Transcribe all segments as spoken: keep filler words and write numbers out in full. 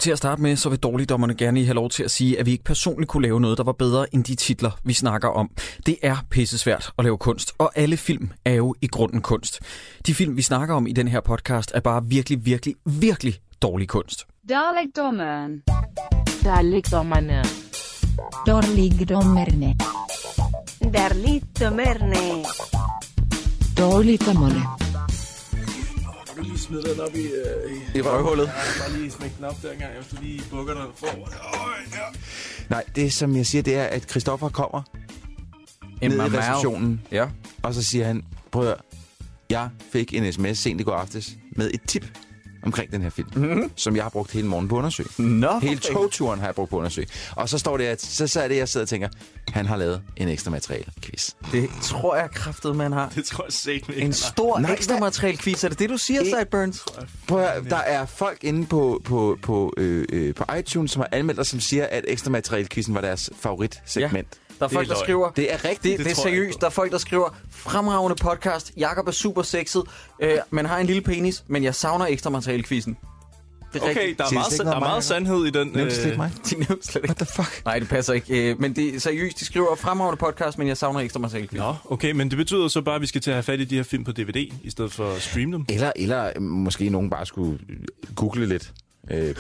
Til at starte med, så vil dårligdommerne gerne lige have lov til at sige, at vi ikke personligt kunne lave noget, der var bedre end de titler, vi snakker om. Det er pissesvært at lave kunst, og alle film er jo i grunden kunst. De film, vi snakker om i den her podcast, er bare virkelig, virkelig, virkelig dårlig kunst. Dårligdommerne. Dårligdommerne. Dårligdommerne. Dårligdommerne. Dårligdommerne. Kan du lige smide den op i, øh, i, I røvhullet? Ja, bare lige smække den op der engang, hvis du lige bukker den forover. Øh, ja. Nej, det som jeg siger, det er, at Christoffer kommer ned i receptionen, ja. og så siger han, prøv at høre, jeg fik en sms sent i går aftes med et tip omkring den her film, mm-hmm. som jeg har brugt hele morgen på at undersøge. Nå, hele togturen har jeg brugt på at undersøge. Og så står det, at så, så er det, jeg sidder og tænker, han har lavet en ekstra materiale-quiz. Det tror jeg kraftet, man har. Det tror jeg set mig. En stor Nej, ekstra materiale-quiz. Er det det, du siger, Sideburns? Prøv at høre, der er folk inde på, på, på, øh, øh, på iTunes, som har anmeldt dig, som siger, at ekstra materiale-quizzen var deres favoritsegment. Ja. Der er folk, der løgn. skriver... Det er rigtigt. Det, det, det er seriøst. Der er folk, der skriver, fremragende podcast, Jakob er super sexet, øh, men har en lille penis, men jeg savner ekstra materiale-quizzen. Det er Okay, rigtigt. der er Siger meget, det ikke der er noget meget sandhed i den. Nævnt slet mig. De nævner slet ikke. What the fuck? Nej, det passer ikke. Øh, men det er seriøst. De skriver, fremragende podcast, men jeg savner ekstra materiale-quizzen. Nå, okay, men det betyder så bare, at vi skal til at have fat i de her film på D V D, i stedet for at streame dem. Eller, eller øh, måske nogen bare skulle google lidt. Øh,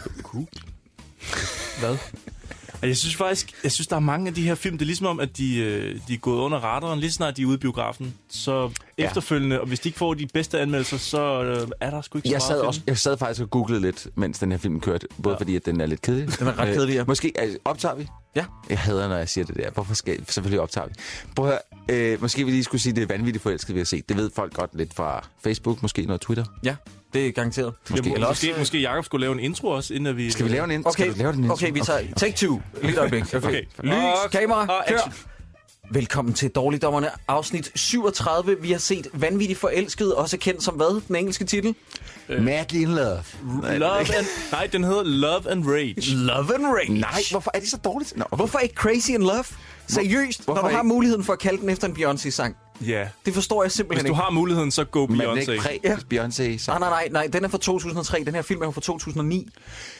Hvad? Jeg synes faktisk, jeg synes, der er mange af de her film, det er ligesom om, at de, øh, de er gået under radaren, lige snart de er ude i biografen. Så Ja. efterfølgende, og hvis de ikke får de bedste anmeldelser, så øh, er der sgu ikke så jeg, meget sad at også, finde. jeg sad faktisk og googlede lidt, mens den her film kørte. Både ja. fordi, at den er lidt kedelig. Den er ret kedelig, ja. Øh, måske altså, optager vi? Ja. Jeg hader, når jeg siger det der. Hvorfor skal selvfølgelig optager vi? Prøv at høre, øh, måske vi lige skulle sige, det er vanvittigt forelsket, vi har set. Det ved folk godt lidt fra Facebook, måske noget Twitter. Ja, det er garanteret. Måske. Ja, Eller måske, måske Jacob skulle lave en intro også, inden vi... Skal vi lave en intro? Okay, Skal du lave den intro? okay, vi tager take two. Lidt øjeblik. Okay. Okay. Lys, Og- kamera, og kør. action. Velkommen til Dårligdommerne, afsnit syvogtredive. Vi har set Vanvittigt Forelsket, også kendt som hvad? Den engelske titel? Madly in Love. Love and... Nej, den hedder Love and Rage. Love and Rage. Nej, hvorfor er det så dårligt? Nå, Hvorfor ikke Crazy in Love? Seriøst, Hvorfor når du har ikke? muligheden for at kalde den efter en Beyoncé-sang. Ja. Det forstår jeg Hvis simpelthen du ikke. har muligheden, så go Men er det ikke Beyoncé. præ Beyoncé? Så... Nej, nej, nej, nej, den er fra to tusind og tre. Den her film er jo fra to tusind og ni.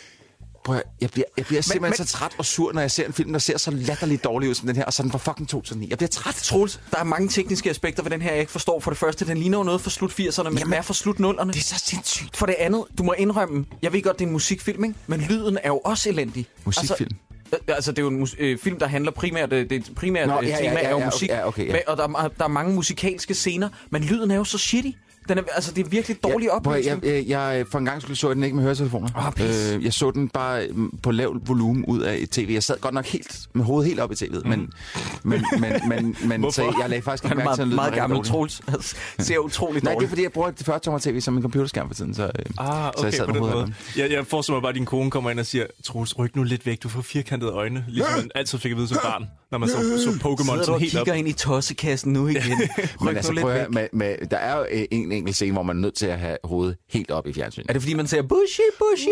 Prøv at, jeg bliver, jeg bliver simpelthen men- så træt og sur, når jeg ser en film, der ser så latterligt dårlig ud som den her, og så er den fra fucking to tusind og ni. Jeg bliver træt. Troels, der er mange tekniske aspekter ved den her, jeg ikke forstår. For det første, den ligner jo noget fra slut firserne, men den er fra slut nullerne. Det er så sindssygt. For det andet, du må indrømme, jeg ved godt, det er en musikfilm, ikke? Men lyden er jo også elendig. Musikfilm? Altså, altså det er jo en mus- øh, film, der handler primært, det, det primære Nå, øh, ja, ja, tema ja, er jo ja, musik, okay, ja, okay, ja. Men, og der, er- der er mange musikalske scener, men lyden er jo så shitty. Den er, altså, det er virkelig dårlig Ja, prøv at- opløsning. jeg, jeg, jeg, for en gang skulle så jeg den ikke med høretelefoner. Åh, pis. øh, jeg så den bare mm, på lav volumen ud af et tv. Jeg sad godt nok helt med hovedet helt op i tv'et, mm. men, men, men, men, men så jeg lagde faktisk ikke Han er mærke til, at meget, lyden var meget rigtig gammel dårlig. Troels. Altså, ser utroligt Nej, det er dårligt. fordi, jeg bruger et fyrre tommer tv som en computerskærm for tiden, så, øh, Ah, så jeg okay, sad på med den hovedet måde. af Jeg, jeg forestiller mig bare, at din kone kommer ind og siger, Troels, ryk nu lidt væk, du får firkantede øjne. Ligesom man altid fik at vide som barn, når man så, så Pokémon Sidder du sådan og helt op. kigger ind i tossekassen nu igen? Men Ryk altså, nu lidt prøv at, væk. høre, med, med, der er jo øh, en enkelt scene, hvor man er nødt til at have hovedet helt op i fjernsynet. Er det fordi, man siger bushy, bushy,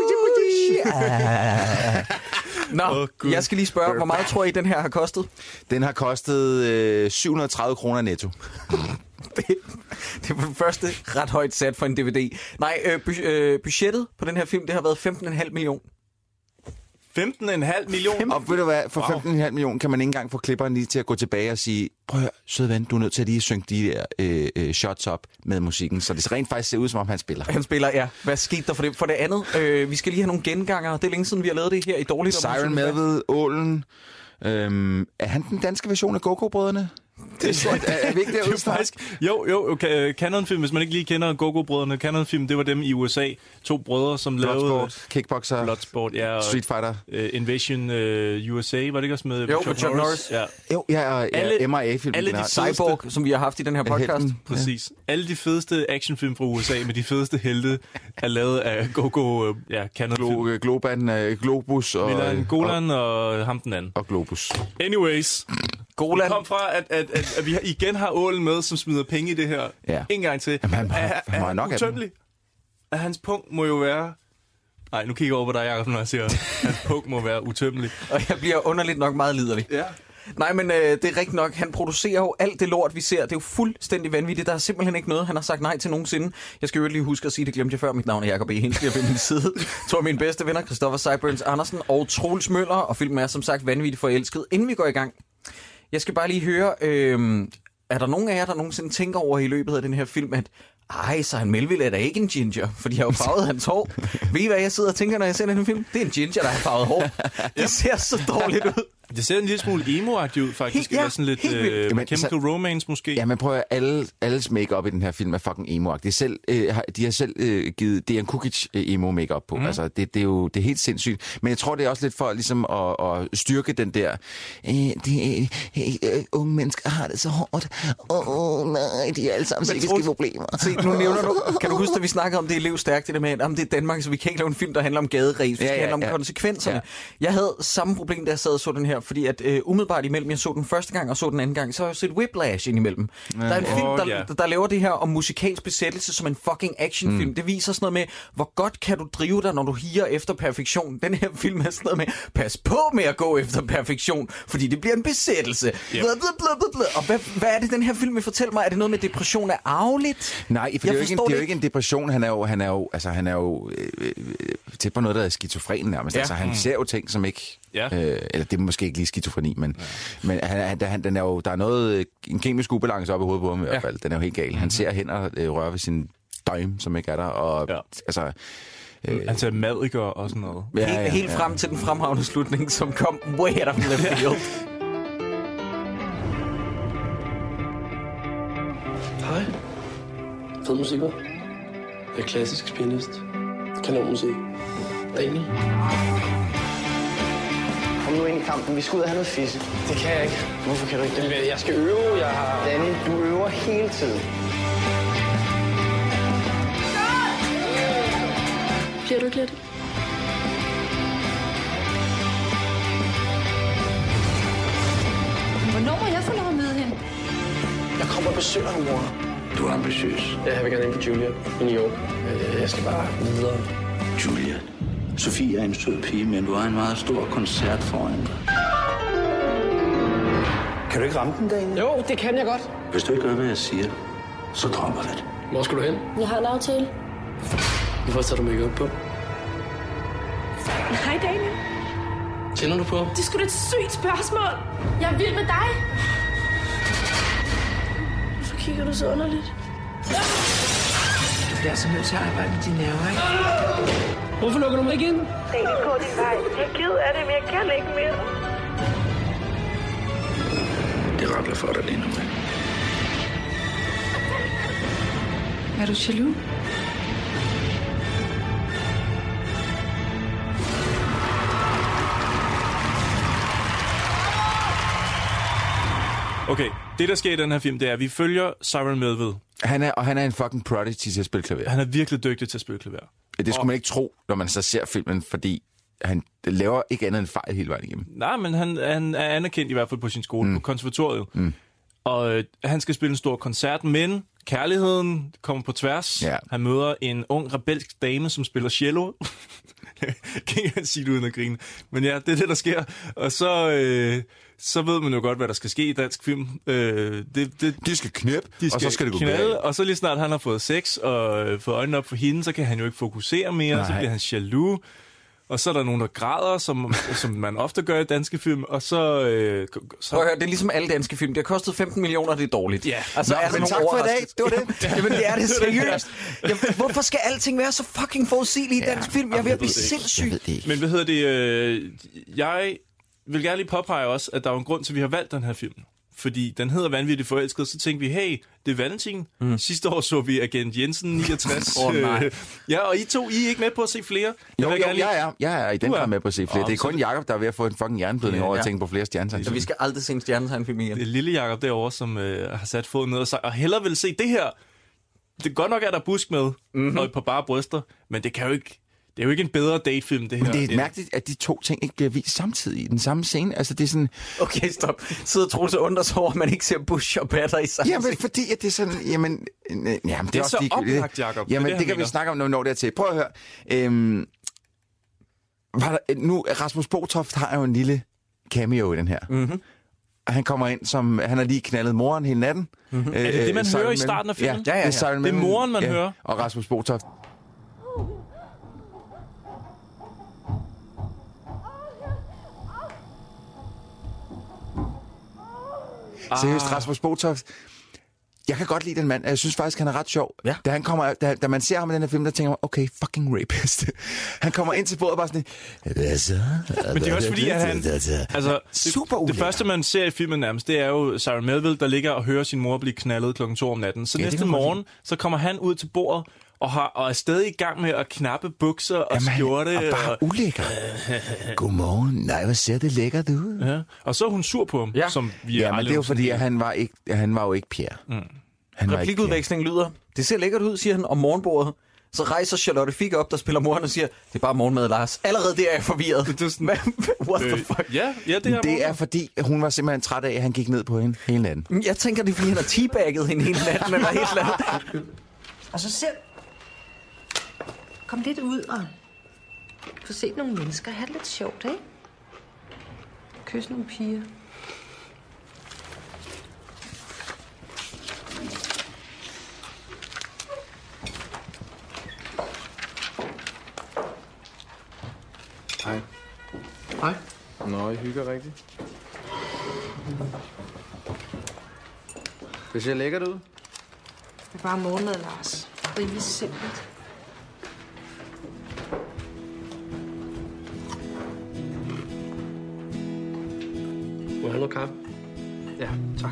bushy? Ah. Nå, Åh, Gud. jeg skal lige spørge, hvor meget tror I, den her har kostet? Den har kostet øh, syv hundrede og tredive kroner netto. Det, det var det første ret højt sat for en D V D. Nej, øh, bu- øh, budgettet på den her film, det har været femten komma fem millioner. femten komma fem millioner. Og ved du hvad, for Wow. femten komma fem millioner kan man ikke engang få klipperen lige til at gå tilbage og sige, prøv at høre, søde ven, du er nødt til at lige synge de der øh, øh, shots op med musikken, så det rent faktisk ser ud, som om han spiller. Han spiller, ja. Hvad skete der for det? For det andet, øh, vi skal lige have nogle genganger. Det er længe siden, vi har lavet det her i Dårligt. Siren Melville, Ålen. Øhm, er han den danske version af Go-Go-brødrene? Det er, er, er vi ikke Det er derude jo snart? faktisk, jo, jo, Ca- Canon-film, hvis man ikke lige kender Go-Go-brødrene, Canon-film, det var dem i U S A, to brødre, som lavede Bloodsport, Kickboxer, Bloodsport, ja, og Street Fighter. uh, Invasion uh, U S A, var det ikke også med Jo, med Chuck Norris. Ja, Jo, ja, og ja, Alle- M I A-film. alle de generelt. fedeste- Cyborg, som vi har haft i den her podcast. Helten. præcis. Ja. Alle de fedeste actionfilm fra U S A med de fedeste helte er lavet af Go-Go, uh, ja, Canon-film. Glo- øh, Globan, øh, Globus og, Milan Golan og ham den anden. og Globus. Anyways, Golan. vi kom fra, at, at, at, at vi igen har Ålen med, som smider penge i det her. Ja. En gang til. Jamen, han- han- Er- han må er nok have dem. utømmelig? At hans punkt må jo være... Nej, nu kigger jeg over på dig, Jacob, når jeg siger, at hans punkt må være utømmelig. Og jeg bliver underligt nok meget liderlig. Ja. Nej, men øh, det er rigtigt nok. Han producerer jo alt det lort, vi ser. Det er jo fuldstændig vanvittigt. Der er simpelthen ikke noget, han har sagt nej til nogensinde. Jeg skal jo lige huske at sige, det glemte jeg før. Mit navn er Jacob E. Hinsley, og ved min side to af mine bedste venner, Christoffer Seiburns Andersen og Troels Møller. Og filmen er som sagt vanvittigt forelsket. Inden vi går i gang, jeg skal bare lige høre, øh, er der nogen af jer, der nogensinde tænker over i løbet af den her film, at ej, så han Melville er da ikke en ginger, for de har jo farvet hans hår. Ved I, hvad jeg sidder og tænker, når jeg ser den her film? Det er en ginger, der har farvet hår. Det ser så dårligt ud. Det ser en lille smule emo-agtigt ud, faktisk. Helt, ja, eller sådan lidt øh, Jamen, Chemical så, Romance, måske. Ja, man prøver alle, alles make-up i den her film er fucking emo-agtigt. Selv, øh, de har selv øh, givet Dejan Kukic øh, emo-make-up på. Mm. Altså, det, det er jo det er helt sindssygt. Men jeg tror, det er også lidt for ligesom at, at styrke den der... Øh, de øh, unge mennesker har det så hårdt. Åh, oh, nej, de er alle sammen psykiske problemer. Se, nu nævner du... Kan du huske, at vi snakkede om det i Lev Stærkt, det der med, om det er Danmark, så vi kan ikke lave en film, der handler om gaderæs. Vi skal ja, ja, handle om ja. konsekvenserne. Ja. Jeg havde samme problem, da jeg sad og så den her, fordi at øh, umiddelbart imellem, jeg så den første gang og så den anden gang, så har jeg set Whiplash indimellem. Ja. Der er en film, der, oh, yeah. der, der laver det her om musikalsk besættelse som en fucking actionfilm. Mm. Det viser sådan noget med, hvor godt kan du drive dig, når du higer efter perfektion. Den her film er sådan noget med, pas på med at gå efter perfektion, fordi det bliver en besættelse. Yep. Bla, bla, bla, bla. Og hvad, hvad er det, den her film vil fortælle mig? Er det noget med, depression er arveligt? Nej, for det er, jo ikke en, det er jo ikke en depression. Han er jo, han er jo, altså, han er jo øh, øh, tæt på noget, der er skizofren nærmest. Ja. Altså, han ser jo ting, som ikke... Ja. Øh, eller det er måske ikke lige skizofreni, men, ja. men han, han, den er jo, der er noget, en kemisk ubalance op i hovedet på ham i ja. hvert fald. Den er jo helt gal. Han mm-hmm. ser hænder øh, røre ved sin døgn, som ikke er der. Og, ja. altså, øh, han ser madikker og sådan noget. Ja, helt, ja, helt frem ja. til den fremragende slutning, som kom way out of left field. Hej. Fed musik, hva'? Jeg er klassisk pianist. Kanonmusik. Daniel. Kom nu ind i kampen. Vi skal ud og have noget fisse. Det kan jeg ikke. Hvorfor kan du ikke det? Jeg skal øve. Jeg har... Danny, du øver hele tiden. Bliver du ikke lidt? Hvornår må jeg få lov at møde hende? Jeg kommer og besøger dig, mor. Du er ambitiøs. Jeg vil gerne ind på Julia i New York. Jeg skal bare videre. Julia. Sofie er en sød pige, men du har en meget stor koncert foran dig. Kan du ikke ramme den derinde? Jo, det kan jeg godt. Hvis du ikke gør, hvad jeg siger, så dropper vi det. Hvor skal du hen? Jeg har en aftale. Hvorfor tager du make-up på? Hej, Daniel. Tænder du på? Det er sgu da et sygt spørgsmål. Jeg er vild med dig. Hvorfor kigger du så underligt? Du bliver så nødt til at arbejde med dine nerver, ikke? Hvorfor lukker du mig ikke ind? Daniel, gå din vej. Jeg er ked af det, men jeg kan ikke mere. Det rabler for dig lige nu. Er du jaloux? Okay, det der sker i den her film, det er, at vi følger Cyril Melville. Han er, og han er en fucking prodigy til at spille klaver. Han er virkelig dygtig til at spille klaver. Det skulle og... man ikke tro, når man så ser filmen, fordi han laver ikke andet end fejl hele vejen igennem. Nej, men han, han er anerkendt i hvert fald på sin skole, mm. på konservatoriet. Mm. Og øh, han skal spille en stor koncert, men kærligheden kommer på tværs. Ja. Han møder en ung, rebelsk dame, som spiller cello. Kan jeg ikke sige det uden at grine. Men ja, det er det, der sker. Og så... Øh, så ved man jo godt, hvad der skal ske i dansk film. Øh, det, det, de skal knæppe, og så skal det gå knalde, og så lige snart han har fået sex og øh, fået øjnene op for hende, så kan han jo ikke fokusere mere, Nej. Så bliver han jaloux. Og så er der nogen, der græder, som, som man ofte gør i danske film, og så... Øh, så... Prøv at høre, det er ligesom alle danske film. Det har kostet femten millioner, og det er dårligt. Ja. Altså, Nå, er men tak for i dag. Det var det. Jamen, det er det seriøst. Jamen, hvorfor skal alting være så fucking forudsigeligt i dansk film? Jeg er ved at blive sindssyg. Men hvad hedder det? Øh, jeg vil gerne lige påpege også, at der er en grund til, at vi har valgt den her film. Fordi den hedder Vanvittigt Forelsket, så tænkte vi, hey, det er Valentin. Mm. Sidste år så vi Agent Jensen niogtres. Åh, oh, nej. Ja, og I to, I er ikke med på at se flere? Jeg jo, jo, lige... jeg, er, jeg er i den grad med på at se flere. Oh, det er kun Jacob, der er ved at få en fucking hjerneblødning ja, over ja. at tænke på flere stjernetegn. Så vi skal aldrig se en stjernetegnfilm igen. Det er lille Jacob derovre, som øh, har sat foden ned og sagt, og hellere vil se det her. Det er godt nok, at der er busk med, mm-hmm. og et par bare bryster, men det kan jo ikke... Det er jo ikke en bedre datefilm, det her. Men det er mærkeligt, at de to ting ikke bliver vist samtidig i den samme scene. Altså, det er sådan... Okay, stop. Sidder Troels og undrer sig over, at man ikke ser Bush og Batter i samme Jamen, fordi at det er sådan... Jamen, jamen det, er det er også så oplagt, Jacob. Jamen, det, det, det kan vi snakke om, når vi når dertil. Prøv at høre. Øhm, var der, nu, Rasmus Botoft har jo en lille cameo i den her. Mm-hmm. Han kommer ind som... Han har lige knaldet moren hele natten. Mm-hmm. Øh, er det det, man hører i starten af filmen? Ja, ja, ja. Det, er det er moren, man ja. hører. Og Rasmus Botoft. Ah. Seriøst, Rasmus Botoft. Jeg kan godt lide den mand. Jeg synes faktisk, han er ret sjov. Ja. Da, han kommer, da, da man ser ham i den her film, der tænker man, okay, fucking rapist. Han kommer ind til bordet og bare sådan... Hvad så? Men det er også fordi, at han... Altså, super det, det første, man ser i filmen nærmest, det er jo Sarah Melville, der ligger og hører sin mor blive knaldet klokken to om natten. Så ja, næste morgen, så kommer han ud til bordet og, har, og er stadig i gang med at knappe bukser og Jamen, skjorte. Og bare og... ulækker. Godmorgen. Nej, hvad ser det lækkert ud? Ja. Og så er hun sur på ham, ja. som vi ja, men det er jo fordi, at han var, ikke, han var jo ikke Pierre. Mm. Replikudvekslingen lyder, det ser lækkert ud, siger han om morgenbordet. Så rejser Charlotte Fik op, der spiller moren og siger, det er bare morgenmad, Lars. Allerede der er jeg forvirret. Det er sådan, what the fuck? Ja, ja, det er Det er fordi, hun var simpelthen træt af, at han gik ned på hende hele natten. Jeg tænker, det er fordi, han har teabagget hende hele natten, eller helt andet. Og så selv kom lidt ud og få set nogle mennesker. Ha' det lidt sjovt, ikke? Kys nogle piger. Hej. Hej. Nå, I hygger rigtigt. Det ser lækkert ud. Det er bare morgenmad, Lars. Rimelig simpelt. Må jeg have noget kaffe? Ja, tak.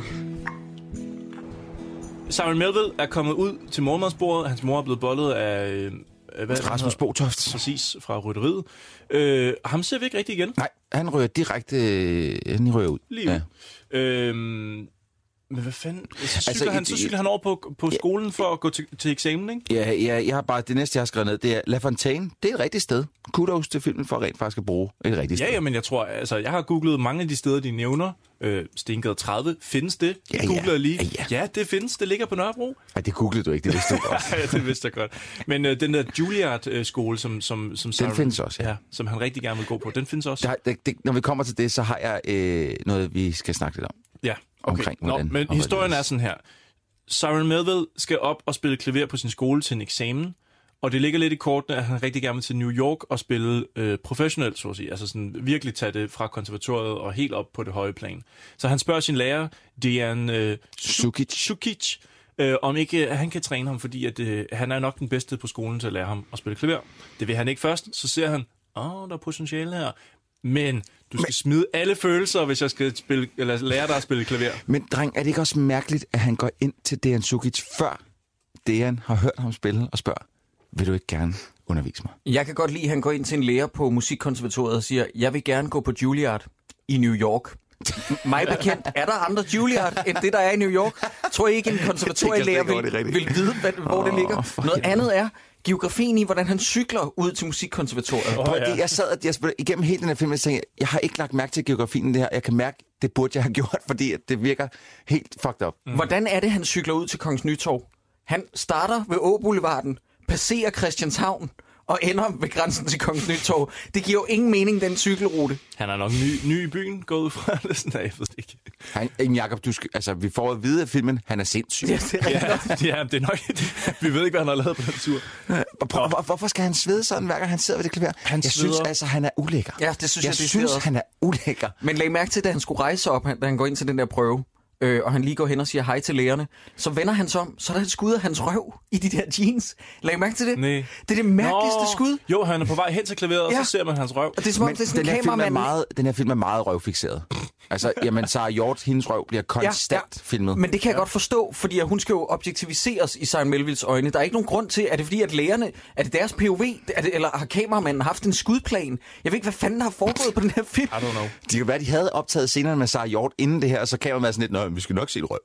Sarah Melville er kommet ud til morgenmadsbordet. Hans mor er blevet bollet af... Hvad Rasmus Botoft. Præcis, fra rytteriet. Øh, ham ser vi ikke rigtig igen. Nej, han rører direkte han rører ud. Lige ud. Ja. Øhm, men hvad fanden? Så cykler, altså, han, så cykler han over på, på skolen for at gå til, til eksamen, ikke? Ja, ja, jeg har bare, det næste, jeg har skrevet ned, det er La Fontaine. Det er et rigtigt sted. Kudos til filmen for rent faktisk at bruge et rigtigt sted. Ja, ja, men jeg tror, altså, jeg har googlet mange af de steder, de nævner. Øh, Stengade tredive, findes det? Ja, jeg googler ja. lige. Ja, ja. ja, det findes. Det ligger på Nørrebro. Nej, det googlede du ikke, det vidste du godt. Ja, det vidste jeg godt. Men øh, den der Juilliard-skole, som, som, som, den findes også, ja. ja. Som han rigtig gerne vil gå på, den findes også. Der, det, det, når vi kommer til det, så har jeg øh, noget, vi skal snakke lidt om. Ja, okay. Omkring, Nå, hvordan, men historien er sådan her. Sarah Melville skal op og spille klaver på sin skole til en eksamen, og det ligger lidt i kortene, at han rigtig gerne vil til New York og spille øh, professionelt, så at sige. Altså sådan virkelig tage det fra konservatoriet og helt op på det høje plan. Så han spørger sin lærer, Dejan øh, Sukic, Sukic øh, om ikke øh, han kan træne ham, fordi at, øh, han er nok den bedste på skolen til at lære ham at spille klaver. Det vil han ikke først. Så ser han, åh, der er potentiale her. Men du skal men, smide alle følelser, hvis jeg skal spille, eller lære dig at spille klaver. Men dreng, er det ikke også mærkeligt, at han går ind til Dejan Sukic, før Dejan har hørt ham spille og spørger, vil du ikke gerne undervise mig? Jeg kan godt lide, at han går ind til en lærer på Musikkonservatoriet og siger, jeg vil gerne gå på Juilliard i New York. Mig bekendt, er der andre Juilliard end det, der er i New York? Tror I ikke, en konservatorielærer vil, vil vide, hvad, hvor oh, det ligger? Noget andet er geografien i, hvordan han cykler ud til Musikkonservatoriet. Oh, ja. Jeg sad og jeg spurgte, igennem hele den her film, og tænkte, jeg har ikke lagt mærke til geografien det her. Jeg kan mærke, det burde jeg have gjort, fordi det virker helt fucked up. Mm. Hvordan er det, han cykler ud til Kongens Nytorv? Han starter ved Åboulevarden, passerer Christianshavn og ender ved grænsen til Kongens Nytorv. Det giver jo ingen mening, den cykelrute. Han er nok ny, ny i byen, gået ud fra det. Nej, jeg ved det ikke. Han, Jacob, du skal, altså, vi får at vide af filmen, han er sindssyg. Ja, det er, ja, ja, det er nok. Vi ved ikke, hvad han har lavet på den tur. Hvor, hvor, hvorfor skal han svede sådan, hver gang han sidder ved det klaver? Han jeg sveder. synes altså, han er ulækker. Ja, det synes jeg, jeg det synes, han er ulækker. Men lag mærke til, da han skulle rejse op, da han går ind til den der prøve, øh, og han lige går hen og siger hej til lærerne, så vender han sig om, så er der et skud af hans røv i de der jeans. Lag mærke til det? Nej. Det er det mærkeligste Nå, skud. Jo, han er på vej hen til klaveret, ja. Og så ser man hans røv. Og det er som om, det er sådan den, her film er man... meget, den her film er meget røvfixeret. Altså, jamen, Sarah Hjort, hendes røv bliver konstant ja, ja. filmet. Men det kan jeg ja. godt forstå, fordi hun skal jo objektiviseres i Sarah Melvilles øjne. Der er ikke nogen grund til, er det fordi, at lærerne, er det deres P O V, er det, eller har kameramanden haft en skudplan? Jeg ved ikke, hvad fanden der har foregået på den her film. I don't know. Det kan være, de havde optaget scenerne med Sarah Hjort inden det her, og så kameramanden sådan lidt, nå, vi skal nok se et røv.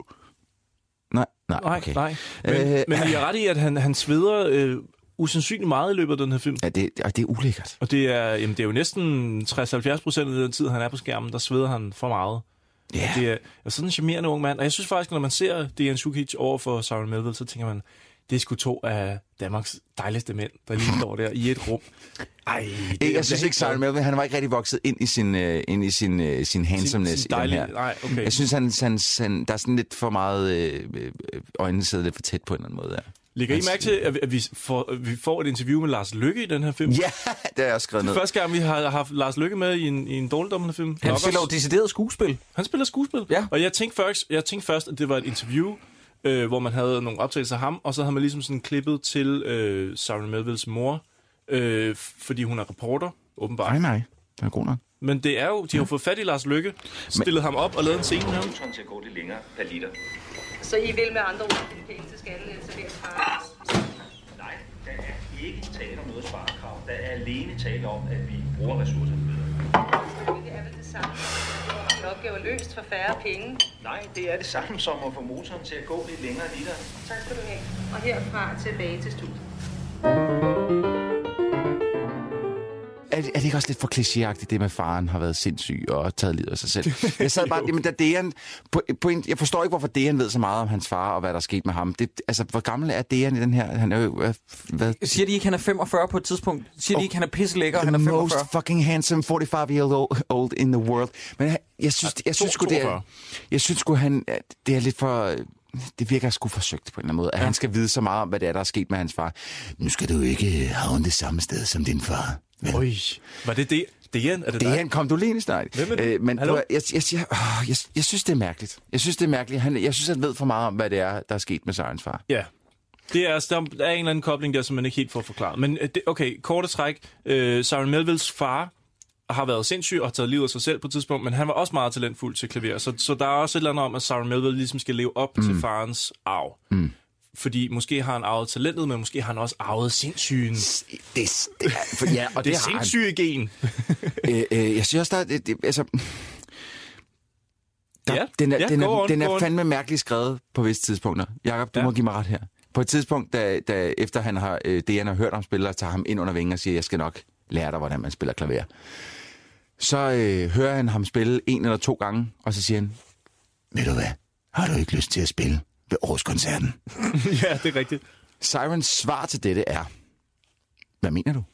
Nej, nej, okay. Nej, nej. Men, øh, men vi er ret i, at han, han sveder øh, usandsynligt meget i løbet af den her film. Ja, det, og det er ulækkert. Og det er, jamen, det er jo næsten tres til halvfjerds procent af den tid, han er på skærmen, der sveder han for meget. Yeah. Det er, er sådan en charmerende ung mand. Og jeg synes faktisk, når man ser Dejan Sukic over for Sarah Melville, så tænker man, det er sgu to af Danmarks dejligste mænd, der lige står der i et rum. Ej, det jeg synes ikke, Simon Melville, han var ikke rigtig vokset ind i sin, uh, ind i sin, uh, sin handsomeness sin, sin dejlige, i den her. Nej, okay. Jeg synes, han, han, han, der er sådan lidt for meget uh, øjnene sidder lidt for tæt på en eller anden måde. Ja. Ligger I mærke til, at vi får, vi får et interview med Lars Løkke i den her film? Ja, det er jeg skrevet ned. Det er første gang, vi har haft Lars Løkke med i en, i en dårligdommende film. Han Nok spiller jo decideret skuespil. Han spiller skuespil. Ja. Og jeg tænkte, først, jeg tænkte først, at det var et interview, øh, hvor man havde nogle optagelser af ham, og så havde man ligesom sådan klippet til øh, Sarah Melvilles mor, øh, fordi hun er reporter, åbenbart. Nej, nej. Det er god nok. Men det er jo, de har fået fat i Lars Løkke, stillet Men... ham op og lavet en scene med ham. til at gå lidt længere per liter. Så I vil med andre ord finde penge til skattelettelser ved at spare? Nej, der er ikke tale om noget sparekrav. Der er alene tale om, at vi bruger ressourcerne bedre. Det er vel det samme, at en opgave løst for færre penge? Nej, det er det samme som at få motoren til at gå lidt længere liter. Tak skal du have. Og herfra tilbage til studiet. Er det, er det ikke også lidt for klichéagtigt, det med, at faren har været sindssyg og taget livet af sig selv? Jeg sad bare, jamen, da Dejan, på, på en, jeg forstår ikke, hvorfor Dejan ved så meget om hans far og hvad der er sket med ham. Det, altså, hvor gammel er Dejan i den her? Han er jo, hvad? Siger de ikke, han er femogfyrre på et tidspunkt? Siger oh, de ikke, han er pisselækker, og han er femogfyrre? The most fucking handsome forty-five year old in the world. Men jeg synes, jeg synes sgu, det er, jeg synes sgu, han, det er lidt for... Det virker sgu forsøgt på en eller anden måde, at ja. han skal vide så meget om, hvad det er, der er sket med hans far. Nu skal du ikke havne det samme sted som din far. Men... Oj, var det det? Dejan, er det dig? Dejan, kom du lige snart. Øh, men du, jeg, jeg, jeg, jeg, jeg synes, det er mærkeligt. Jeg synes, det er mærkeligt. Han, jeg synes, han ved for meget om, hvad det er, der er sket med Sarens far. Ja. Det er, der er en eller anden kobling der, som man ikke helt får forklaret. Men det, okay, korte træk. Øh, Sarah Melvilles far har været sindssyg og har taget livet af sig selv på et tidspunkt, men han var også meget talentfuld til klaver. Så, så der er også et eller andet om, at Sarah Melville ligesom skal leve op mm. til farens arv. Mm. Fordi måske har han arvet talentet, men måske har han også arvet sindssygen. Det, det, det, for, ja, og det, det sindssyge gen. øh, øh, jeg synes også, der, det, det, altså, der, ja, den er, ja, den er, on, den er fandme mærkeligt skrevet på visse tidspunkter. Jakob, du ja. må give mig ret her. På et tidspunkt, da, da efter han har, øh, det han har hørt om spillere, tager ham ind under vingen og siger, jeg skal nok lære dig, hvordan man spiller klaver. Så øh, hører han ham spille en eller to gange, og så siger han, ved du hvad, har du ikke lyst til at spille ved årskoncerten? Ja, det er rigtigt. Sirens svar til dette er, hvad mener du?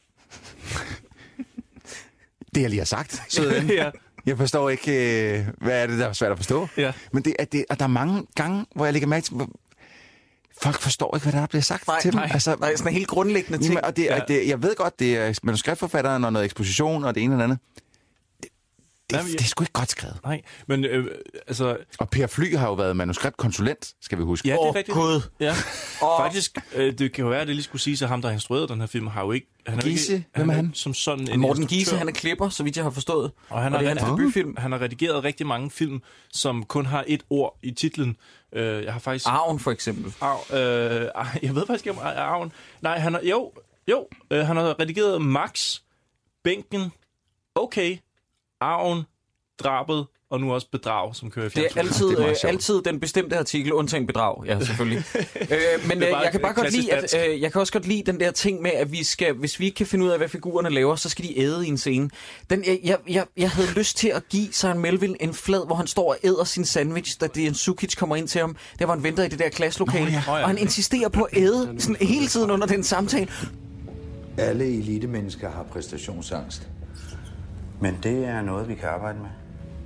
Det jeg lige har sagt. Så, ja. Jeg forstår ikke, øh, hvad er det, der er svært at forstå. Ja. Men det, er, det, og der er mange gange, hvor jeg lægger mærke til, folk forstår ikke, hvad der er blevet sagt nej, til dem. Nej, altså, nej, sådan en helt grundlæggende ting. Jamen, og det, ja. og det, jeg ved godt, det er manuskriptforfatteren og noget eksposition og det ene eller andet. Det, det, Jamen, det er sgu ikke godt skrevet. Nej, men øh, altså... Og Per Fly har jo været manuskriptkonsulent, skal vi huske. Ja, det er oh, rigtigt. God. Ja. Oh. Faktisk, øh, det kan jo være, at det lige skulle sige, at ham, der har instrueret den her film, har jo ikke... Han er Giese, ikke, hvem er han? Som sådan en Morten Giese, han er klipper, så vidt jeg har forstået. Og han, og har, han, debutfilm. han har redigeret rigtig mange film, som kun har et ord i titlen. Uh, jeg har faktisk... Arven, for eksempel. Arv, uh, jeg ved faktisk ikke om Arven. Nej, han har... Jo, jo. Uh, han har redigeret Max, Bænken, Okay, Arven, Drabet, og nu også Bedrag, som kører i fjernsyn. Det er altid, det er øh, altid den bestemte artikel, undtagen Bedrag, ja, selvfølgelig. øh, men øh, jeg kan bare godt lide, at, øh, jeg kan også godt lide den der ting med, at vi skal, hvis vi ikke kan finde ud af, hvad figurerne laver, så skal de æde i en scene. Den, jeg, jeg, jeg, jeg havde lyst til at give Sarah Melville en flad, hvor han står og æder sin sandwich, da Dejan Sukic kommer ind til ham. Der var han venter i det der klasselokale, oh, ja. og han insisterer på at æde sådan, hele tiden under den samtale. Alle elitemennesker har præstationsangst. Men det er noget, vi kan arbejde med.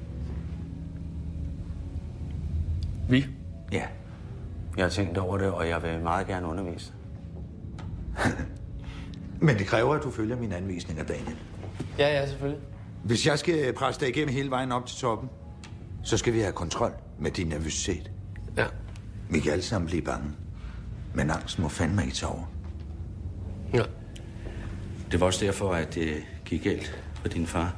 Vi? Ja. Jeg har tænkt over det, og jeg vil meget gerne undervise. Men det kræver, at du følger mine anvisninger, Daniel. Ja, ja, selvfølgelig. Hvis jeg skal presse dig igennem hele vejen op til toppen, så skal vi have kontrol med din nervøsitet. Ja. Vi kan alle sammen blive bange. Men angst må fandme ikke tage over. Ja. Det var også derfor, at det gik galt for din far.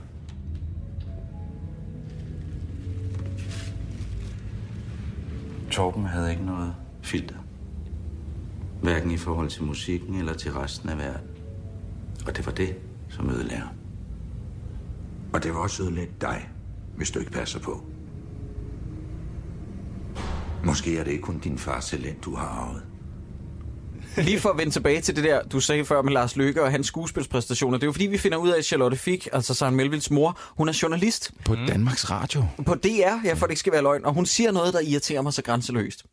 Torben havde ikke noget filter. Hverken i forhold til musikken eller til resten af verden. Og det var det, som ødelagde. Og det var også ødelægge dig, hvis du ikke passer på. Måske er det ikke kun din fars talent, du har arvet. Lige for at vende tilbage til det der, du sagde før med Lars Løkke og hans skuespilspræstationer. Det er jo fordi, vi finder ud af, at Charlotte Fick, altså Sarah Melvilles mor, hun er journalist. På mm. Danmarks Radio. På D R, ja, for det ikke skal være løgn. Og hun siger noget, der irriterer mig så grænseløst.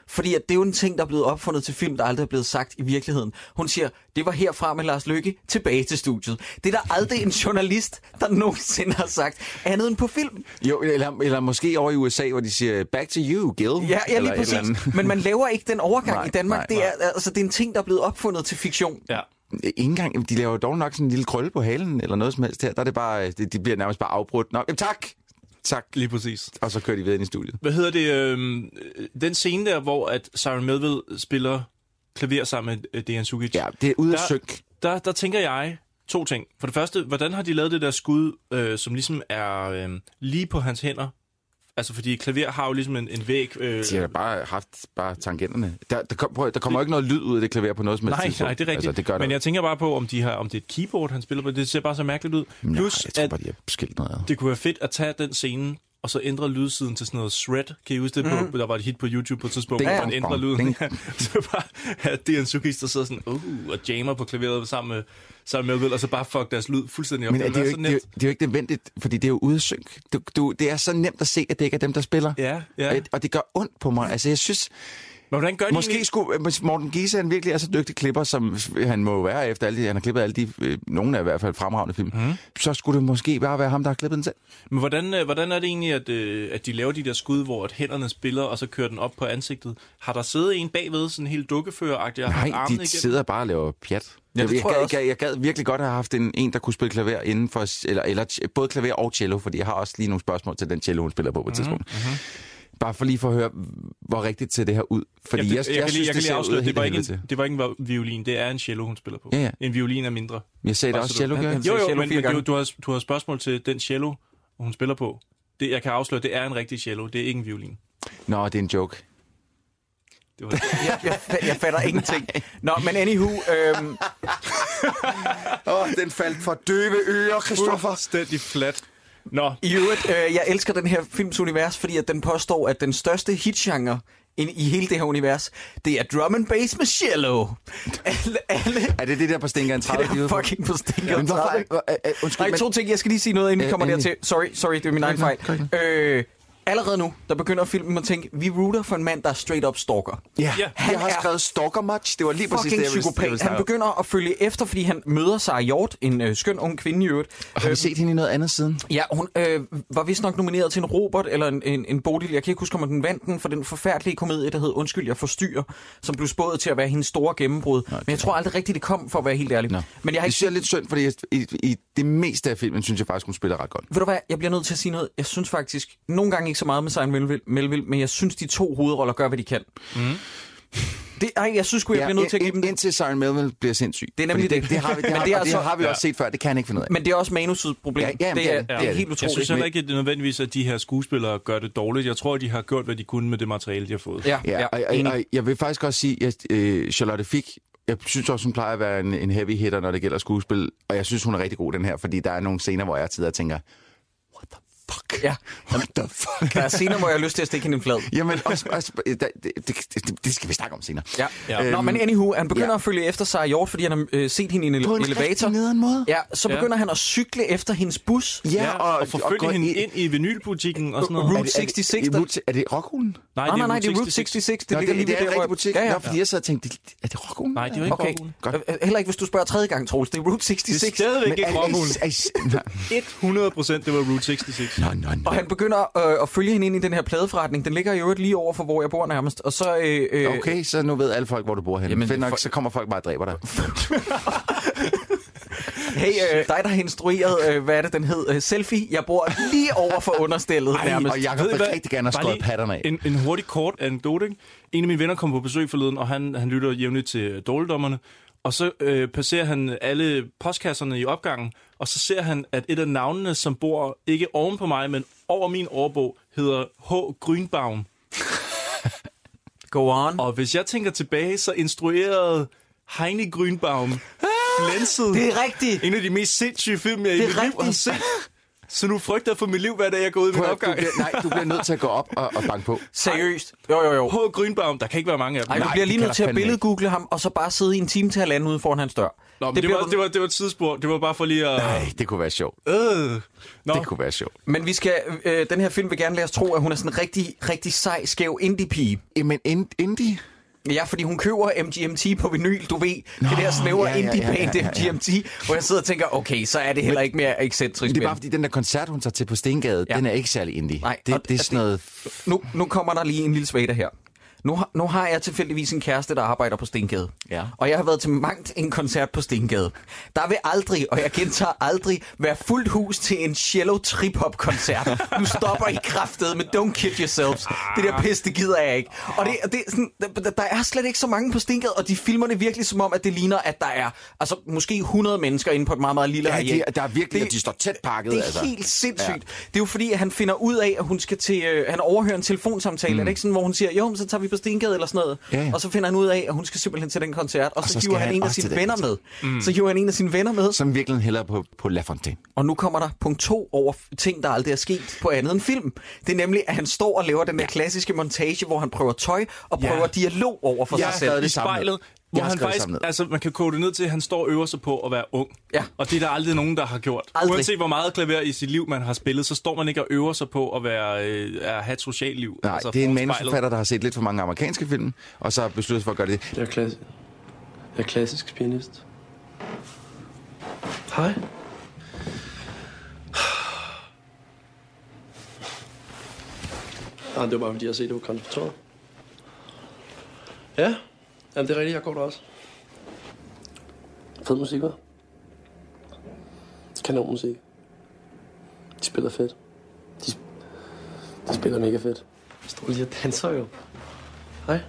Fordi at det er jo en ting, der er blevet opfundet til film, der aldrig er blevet sagt i virkeligheden. Hun siger, det var herfra med Lars Løkke tilbage til studiet. Det er der aldrig en journalist, der nogensinde har sagt andet end på film. Jo, eller, eller måske over i U S A, hvor de siger, back to you, Gil. Ja, ja lige præcis. Men man laver ikke den overgang nej, i Danmark. Nej, det, er, altså, det er en ting, der er blevet opfundet til fiktion. Ja. Ingen gang, de laver dog nok sådan en lille krølle på halen, eller noget som helst her. Der er det bare, de, de bliver nærmest bare afbrudt. Nå, jamen, tak! Tak. Lige præcis. Og så kører de videre ind i studiet. Hvad hedder det? Øh, den scene der, hvor at Siren Melville spiller klaver sammen med Dejan Sukic. Ja, det er ude af synk. Der, der, der tænker jeg to ting. For det første, hvordan har de lavet det der skud, øh, som ligesom er øh, lige på hans hænder? Altså, fordi klaver har jo ligesom en, en væg... Øh... De har bare haft bare tangenterne. Der, der, kom, prøv, der kommer det... ikke noget lyd ud af det klaver på noget som helst tidspunkt. Nej, nej, det er rigtigt. Altså, det gør Men jeg tænker bare på, om, de har, om det er et keyboard, han spiller på. Det ser bare så mærkeligt ud. Plus, nej, jeg tror bare, de har skilt noget af. Det kunne være fedt at tage den scene, og så ændre lydsiden til sådan noget shred. Kan I huske det? Mm. På, der var et hit på YouTube på et tidspunkt, hvor man ændrer lyden. Så bare at Dejan Sukic, der sidder sådan uh, og jammer på klaveret sammen med, sammen med Melville, og så bare fuck deres lyd fuldstændig op. Men det, det, er jo ikke, det, er jo, det er jo ikke nødvendigt, fordi det er jo ude af synk. Du, du, det er så nemt at se, at det ikke er dem, der spiller. Ja, ja. Og, og det gør ondt på mig. Altså, jeg synes... Men hvordan gør de Måske skulle Morten Giese, han virkelig er så dygtig klipper, som han må være efter alle de, han har klippet alle de, øh, nogle af i hvert fald fremragende film. Mm. Så skulle det måske bare være ham, der har klippet den selv. Men hvordan, øh, hvordan er det egentlig, at, øh, at de laver de der skud, hvor at hænderne spiller, og så kører den op på ansigtet? Har der siddet en bagved, sådan helt dukkefører-agtig? Nej, de sidder bare og laver pjat. Ja, det jeg, jeg, jeg, jeg, jeg gad virkelig godt have haft en, en der kunne spille klaver inden for, eller, eller både klaver og cello, fordi jeg har også lige nogle spørgsmål til den cello, hun spiller på på et tidspunkt. Mm-hmm. Bare for lige for at høre, hvor rigtigt ser det her ud. Fordi ja, det, jeg, jeg, jeg, jeg synes, jeg det ser afsløre, ud det var, ikke en, det var ikke en violin, det er en cello, hun spiller på. Ja, ja. En violin er mindre. Jeg sagde det også cello, gør jeg? Jo, jo, men, men du, du, har, du har spørgsmål til den cello, hun spiller på. Det, jeg kan afsløre, det er en rigtig cello, det er ikke en violin. Nå, det er en joke. Det var det. jeg, jeg, jeg fatter ingenting. Nå, men anywho... Øhm... Åh, oh, den faldt for døve ører, Christoffer. Fuldstændig flat. Nå. I øvrigt, øh, jeg elsker den her films univers, fordi at den påstår, at den største hitgenre i hele det her univers, det er drum and bass med cello. Alle, alle... Er det det der på Stinkeren tredive? Det er fucking på Stinkeren tredive. Nej, to ting. Jeg skal lige sige noget, inden vi kommer dertil. Sorry, sorry, det er min egen fejl. Øh, allerede nu, der begynder filmen at tænke, vi rooter for en mand, der er straight up stalker. Ja, han jeg har skrevet stalker much. Det var lige præcis det, jeg ville, psykopat. Jeg ville Han begynder at følge efter, fordi han møder Sarah Hjort, en øh, skøn ung kvinde i øvrigt. Og har vi set hende i noget andet siden? Ja, hun øh, var vist nok nomineret til en Robert eller en, en, en Bodil. Jeg kan ikke huske, om den vandt den for den forfærdelige komedie, der hed Undskyld, jeg forstyrrer, som blev spået til at være hendes store gennembrud. Okay. Men jeg tror aldrig rigtigt, det kom, for at være helt ærlig. No. Men jeg har ikke... Det synes jeg lidt synd, fordi i, i det meste af filmen, synes jeg faktisk, hun spiller ret godt. Ved du hvad, jeg bliver nødt til at sige noget. Jeg synes faktisk, nogle gange ikke så meget med Siren Melville, Melville, men jeg synes, de to hovedroller gør, hvad de kan. Mm. Det, ej, jeg synes, jeg bliver ja, nødt til at give dem det. Indtil Siren Melville bliver sindssyg. Det er nemlig det. Det, det har vi, det har, det altså, det har vi også set før. Det kan han ikke finde ud af. Men det er også manusets problem. Ja, ja, det, er, det, er, det er helt utroligt. Jeg synes heller ikke, at det er nødvendigvis, at de her skuespillere gør det dårligt. Jeg tror, at de har gjort, hvad de kunne med det materiale, de har fået. Ja, ja, ja og, og, og, jeg vil faktisk også sige, at øh, Charlotte Fick, jeg synes også, hun plejer at være en, en heavy hitter, når det gælder skuespil. Og jeg synes, hun er rigtig god, den her. Fordi der er nogle scener, hvor jeg tidligere tænker, what the fuck? Ja. What the fuck? Der er scener, hvor jeg har lyst til at stikke hende en flad. Jamen, også, også, det, det, det, det skal vi snakke om senere. Ja. Ja. Øhm, Nå, men anywho, han begynder ja. at følge efter Sarah Hjort, fordi han har øh, set hende i en, ele- en elevator. Måde. Ja, så begynder ja. han at cykle efter hendes bus. Ja, ja og, og forfølge og hende i, ind i vinylbutikken og sådan noget. Route seksogtres. Er det, er det Rockhulen? Nej, nej, nej, nej, det er Route seksogtres. Det, Nå, ligger det, lige det ved er en rigtig butik. Ja, ja. Nå, fordi jeg sad og tænkte, er det Rockhulen? Nej, det er jo ikke okay. Rockhulen. Heller ikke, hvis du spørger tredje gang, Troels. Det er Route seksogtres. Det er stadigvæk ikke Rockhulen. hundrede procent det var Route seksogtres. Nå, nå, nå. Og han begynder øh, at følge hende ind i den her pladeforretning. Den ligger jo lige over for, hvor jeg bor nærmest. Og så, øh, øh, okay, så nu ved alle folk, hvor du bor henne. Find nok, for... så kommer folk bare og dræber dig. Hey, øh, dig der har instrueret, øh, hvad er det, den hed? Øh, selfie. Jeg bor lige over for understillet Ej, nærmest. Og jeg vil rigtig gerne have skåret patterne af. En, en hurtig kort anekdote, ikke? En af mine venner kom på besøg forleden, og han, han lytter jævnligt til Dårligdommerne. Og så øh, passerer han alle postkasserne i opgangen, og så ser han, at et af navnene, som bor ikke oven på mig, men over min årbog, hedder H. Grünbaum. Go on. Og hvis jeg tænker tilbage, så instruerede Heini Grünbaum Flænset. Det er rigtigt. En af de mest sindssyge film, jeg i mit liv har set. Så nu frygter jeg for mit liv, hvad det er, jeg går ud i min opgang. Du bliver, nej, du bliver nødt til at gå op og, og banke på. Seriøst? Jo, jo, jo. H. Grünbaum, der kan ikke være mange af dem. Ej, du bliver lige nødt til at billedgoogle ham, og så bare sidde i en time til halvanden ude foran hans dør. Nå, men det, det, var, du... det, var, det var et tidsspor. Det var bare for lige at... Nej, det kunne være sjovt. Øh. Nå. Det kunne være sjovt. Men vi skal, øh, den her film vil gerne lade os tro, at hun er sådan en rigtig, rigtig sej, skæv indie-pige. Jamen, indie? Ja, fordi hun køber M G M T på vinyl, du ved. Nå, det der snævre ja, ja, indie-band ja, ja, ja, ja. M G M T, hvor jeg sidder og tænker, okay, så er det heller ikke mere excentrisk. Det er bare fordi, den der koncert, hun tager til på Stengade, ja. den er ikke særlig indie. Nej, det, det er sådan noget... Nu, nu kommer der lige en lille svater her. Nu har, nu har jeg tilfældigvis en kæreste, der arbejder på Stengade. Ja. Og jeg har været til mangt en koncert på Stengade. Der vil aldrig, og jeg gentager aldrig, være fuldt hus til en cello trip-hop-koncert. Nu stopper I kraftet med Don't Kid Yourselves. Det der pis, det gider jeg ikke. Og det, det er sådan, der, der er slet ikke så mange på Stengade, og de filmer det virkelig som om, at det ligner, at der er altså, måske hundrede mennesker inde på et meget, meget lille areal. Ja, der er virkelig, det, de står tæt pakket. Det er altså. helt sindssygt. Ja. Det er jo fordi, at han finder ud af, at hun skal til... Øh, han overhører en telefonsamtale. Mm. Er det ikke sådan, hvor hun siger, jo, så tager vi på Stengade eller sådan noget. Ja, ja. Og så finder han ud af, at hun skal simpelthen til den koncert, og, og så, så hiver han, han en af sine venner med. Mm. Så hiver han en af sine venner med. Som virkelig hælder på, på La Fontaine. Og nu kommer der punkt to over ting, der aldrig er sket på andet end film. Det er nemlig, at han står og laver den der klassiske montage, hvor han prøver tøj og prøver ja. dialog over for ja, sig selv. I spejlet. Hvor han faktisk, altså man kan kode det ned til, at han står og øver sig på at være ung. Ja. Og det er der aldrig nogen, der har gjort. Aldrig. Uanset hvor meget klaver i sit liv, man har spillet, så står man ikke og øver sig på at, være, øh, at have et socialt liv. Nej, altså, det er en manusforfatter, der har set lidt for mange amerikanske film, og så har besluttet for at gøre det. Jeg er, klass- jeg er klassisk pianist. Hej. Nej, det var bare fordi, jeg har set det på konservatoriet. Ja. Jamen, det er rigtigt, jeg går der også. Fed musik, hva'? Kanonmusik. De spiller fedt. De, de spiller mega fedt. Jeg står lige og danser jo. Hej.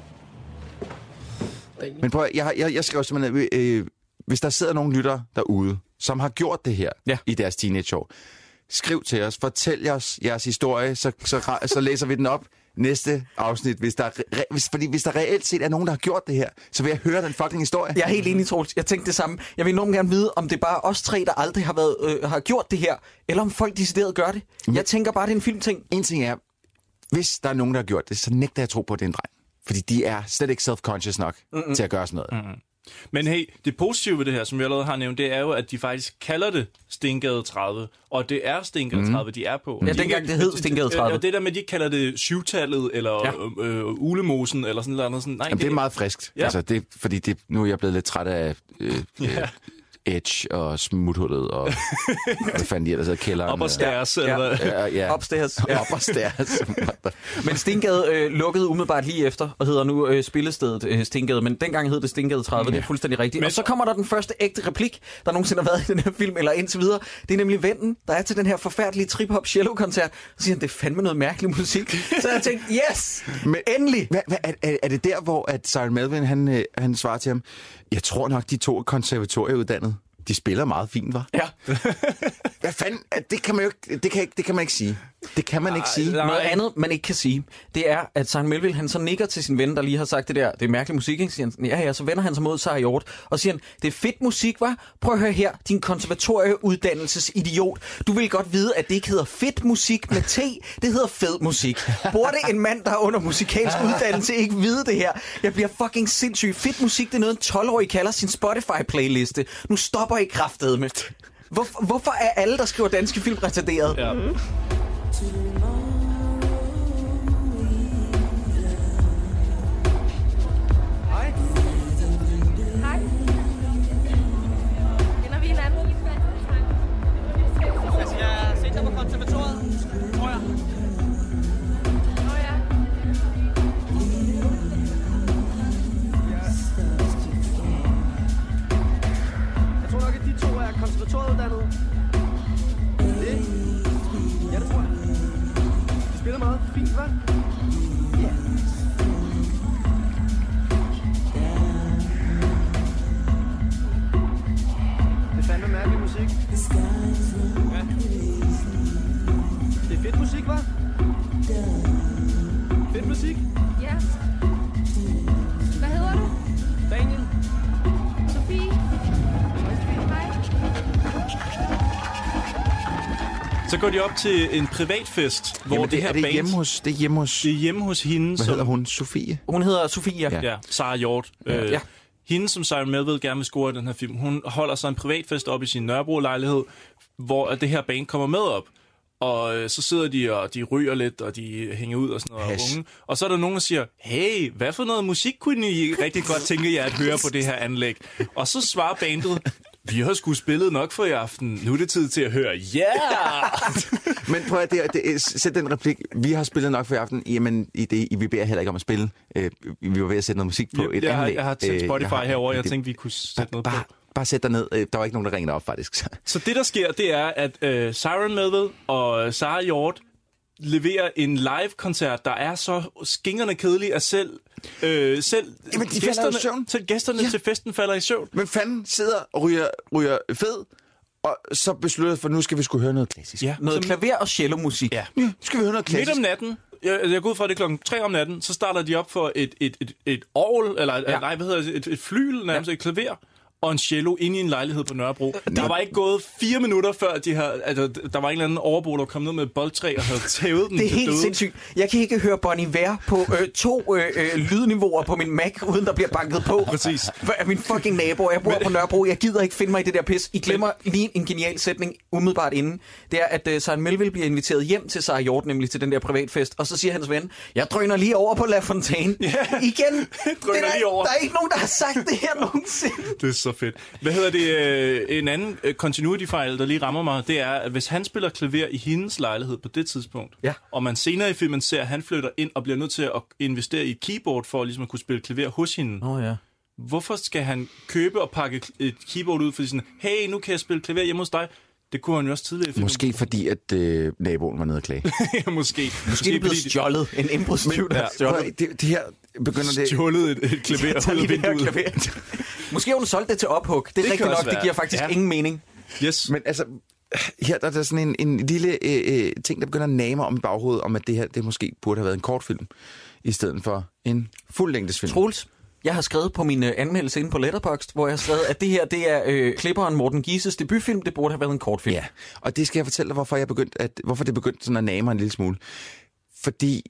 Men prøv, jeg, jeg, jeg skriver simpelthen, øh, hvis der sidder nogle lyttere derude, som har gjort det her ja. i deres teenageår, skriv til os, fortæl os jeres historie, så, så, så læser vi den op næste afsnit. Hvis der, re, hvis, fordi hvis der reelt set er nogen, der har gjort det her, så vil jeg høre den fucking historie. Jeg er helt enig, Troels. Jeg tænkte det samme. Jeg vil enormt gerne vide, om det er bare os tre, der aldrig har, været, øh, har gjort det her, eller om folk decideret gør det. Jeg Men, tænker bare, det er en filmting. En ting er, hvis der er nogen, der har gjort det, så nægter jeg at tro på, at det er en dreng. Fordi de er slet ikke self-conscious nok Mm-mm. til at gøre sådan noget. Mm-mm. Men hey, det positive ved det her, som vi allerede har nævnt, det er jo, at de faktisk kalder det Stengade tredive, og det er Stengade tredive, mm. de er på. Ja, dengang det hed Stengade tredive. Og det der med, de kalder det syvtallet, eller ja. øh, ulemosen, eller sådan noget. Sådan, nej, Jamen, det, det er meget friskt. Ja. Altså, det, fordi det, nu er jeg blevet lidt træt af... Øh, ja. Edge og smuthullet og hvad fanden de ellers hedder, kælderen. Op og stairs. Ja. Ja, ja, ja. Upstairs. Ja. Op og stairs. Men Stengade øh, lukkede umiddelbart lige efter, og hedder nu øh, spillestedet øh, Stengade, men dengang hed det Stengade tredive, ja. Det er fuldstændig rigtigt. Men... Og så kommer der den første ægte replik, der nogensinde har været i den her film, eller indtil videre. Det er nemlig vennen, der er til den her forfærdelige trip-hop cello-koncert, og siger han, det er fandme noget mærkelig musik. Så jeg tænkte, yes, men, endelig! Hva, hva, er, er, er det der, hvor at Cyril Melvin, han, han svarer til ham, jeg tror nok, de to er konservatorieuddannet. De spiller meget fint, hva'? Ja. Hvad fanden? Det kan man jo ikke, det kan, det kan man ikke sige. Det kan man ikke sige. Noget andet, man ikke kan sige, det er, at Cyril Melville, han så nikker til sin ven, der lige har sagt det der, det er mærkelig musik, ikke? Siger han, ja, ja, så vender han sig mod Sarah Hjort, og siger han, det er fedt musik, hva'? Prøv at høre her, din konservatorieuddannelsesidiot. Du vil godt vide, at det ikke hedder fedt musik med T, det hedder fed musik. Burde en mand, der er under musikalsk uddannelse, ikke vide det her? Jeg bliver fucking sindssyg. Fedt musik, det er noget, en tolv-årig kalder sin Spotify-playliste. Nu stopper I kraftedeme. Hvor, hvorfor er alle, der skriver danske film, retarderet? Ja. Mm. Hej. Hej. Kender vi hinanden? Altså, jeg har set dig på konservatoriet, tror jeg. Nå ja. Jeg tror nok, at de to er konservatorieuddannede. Det? Ja, det tror jeg. De spiller meget fint, hva'? Ja. Det er fandme mærkelig musik. Ja. Det er fedt musik, hva'? Fedt musik? Ja. Hvad hedder du? Daniel. Sofie. Hej. Så går de op til en privatfest, hvor Jamen, det, det her er det band... Hjemme hos, det er hjemme hos... Det er hjemme hos hende. Hvad som, hedder hun? Sofie? Hun hedder Sofie, ja. Ja, Sarah Hjort. Ja. Øh, ja. Hende, som Simon Melville gerne vil score i den her film, hun holder sig en privatfest op i sin Nørrebro-lejlighed, hvor det her band kommer med op. Og øh, så sidder de, og de ryger lidt, og de hænger ud og sådan noget. Og, unge. Og så er der nogen, der siger, hey, hvad for noget musik kunne I rigtig godt tænke jer at høre på det her anlæg? Og så svarer bandet, vi har sgu spillet nok for i aften. Nu er det tid til at høre, ja! Yeah! Men prøv at det, det, sæt den replik, vi har spillet nok for i aften. Jamen, I, det, I vi beder heller ikke om at spille. Øh, vi var ved at sætte noget musik på jeg, et jeg, anlæg. Jeg har tændt Spotify øh, herovre, jeg det, tænkte, vi kunne sætte noget bare, på. Bare sæt dig ned. Der var ikke nogen, der ringede op, faktisk. Så det, der sker, det er, at øh, Siren Melville og Sarah Hjort leverer en live-koncert, der er så skingerne kedelig, at selv, øh, selv Jamen, de gæsterne, i søvn. Selv gæsterne ja. til festen falder i søvn. Men fanden sidder og ryger, ryger fed, og så beslutter for nu skal vi skulle høre noget klassisk. Ja, noget som... klaver og cello-musik. Ja. ja, skal vi høre noget klassisk. Midt om natten, jeg, jeg går ud fra, det klokken tre om natten, så starter de op for et, et, et, et orgel, eller ja. nej, hvad hedder det, et, et flyl, nærmest ja. et klaver, og en cello inde i en lejlighed på Nørrebro. Der var ikke gået fire minutter før, de her, altså, der var en eller anden overbo, der kom ned med et boldtræ og havde tævet den. Det er helt døde. sindssygt. Jeg kan ikke høre Bon Iver på øh, to øh, øh, lydniveauer på min Mac, uden der bliver banket på. Præcis. For min fucking nabo, jeg bor Men... på Nørrebro, jeg gider ikke finde mig i det der pis. I glemmer Men... lige en genial sætning umiddelbart inden. Det er, at øh, Simon Melville bliver inviteret hjem til Sarah Hjort, nemlig til den der privatfest, og så siger hans ven, jeg drøner lige over på La Fontaine. Ja. Igen, det der, lige over. der er ikke nogen, der har sagt det her nogensinde. Det er så fedt. Hvad hedder det? En anden continuity-fejl, der lige rammer mig, det er, at hvis han spiller klaver i hendes lejlighed på det tidspunkt, ja. og man senere i filmen ser, at han flytter ind og bliver nødt til at investere i et keyboard for ligesom at kunne spille klaver hos hende. Oh, ja. Hvorfor skal han købe og pakke et keyboard ud, fordi sådan, hey, nu kan jeg spille klaver hjemme hos dig? Det kunne han jo også tidligere i filmen. Måske fordi, at øh, naboen var nede at klage. ja, måske. Måske er det blevet stjålet. En indbrudstyv, der har stjålet. Det, det her begynder det... Stjålet et, et klaver ud af vinduet. Måske har hun solgt det til ophug. Det er det rigtigt nok, være. Det giver faktisk ja. ingen mening. Yes. Men altså, her der er der sådan en, en lille øh, ting, der begynder at name om i baghovedet, om at det her, det måske burde have været en kortfilm, i stedet for en fuldlængdesfilm. Troels, jeg har skrevet på min øh, anmeldelse inde på Letterboxd, hvor jeg har skrevet, at det her, det er øh, klipperen Morten Gises debutfilm. Det burde have været en kortfilm. Ja, og det skal jeg fortælle dig, hvorfor, jeg begyndt at, hvorfor det begyndte sådan at name en lille smule. Fordi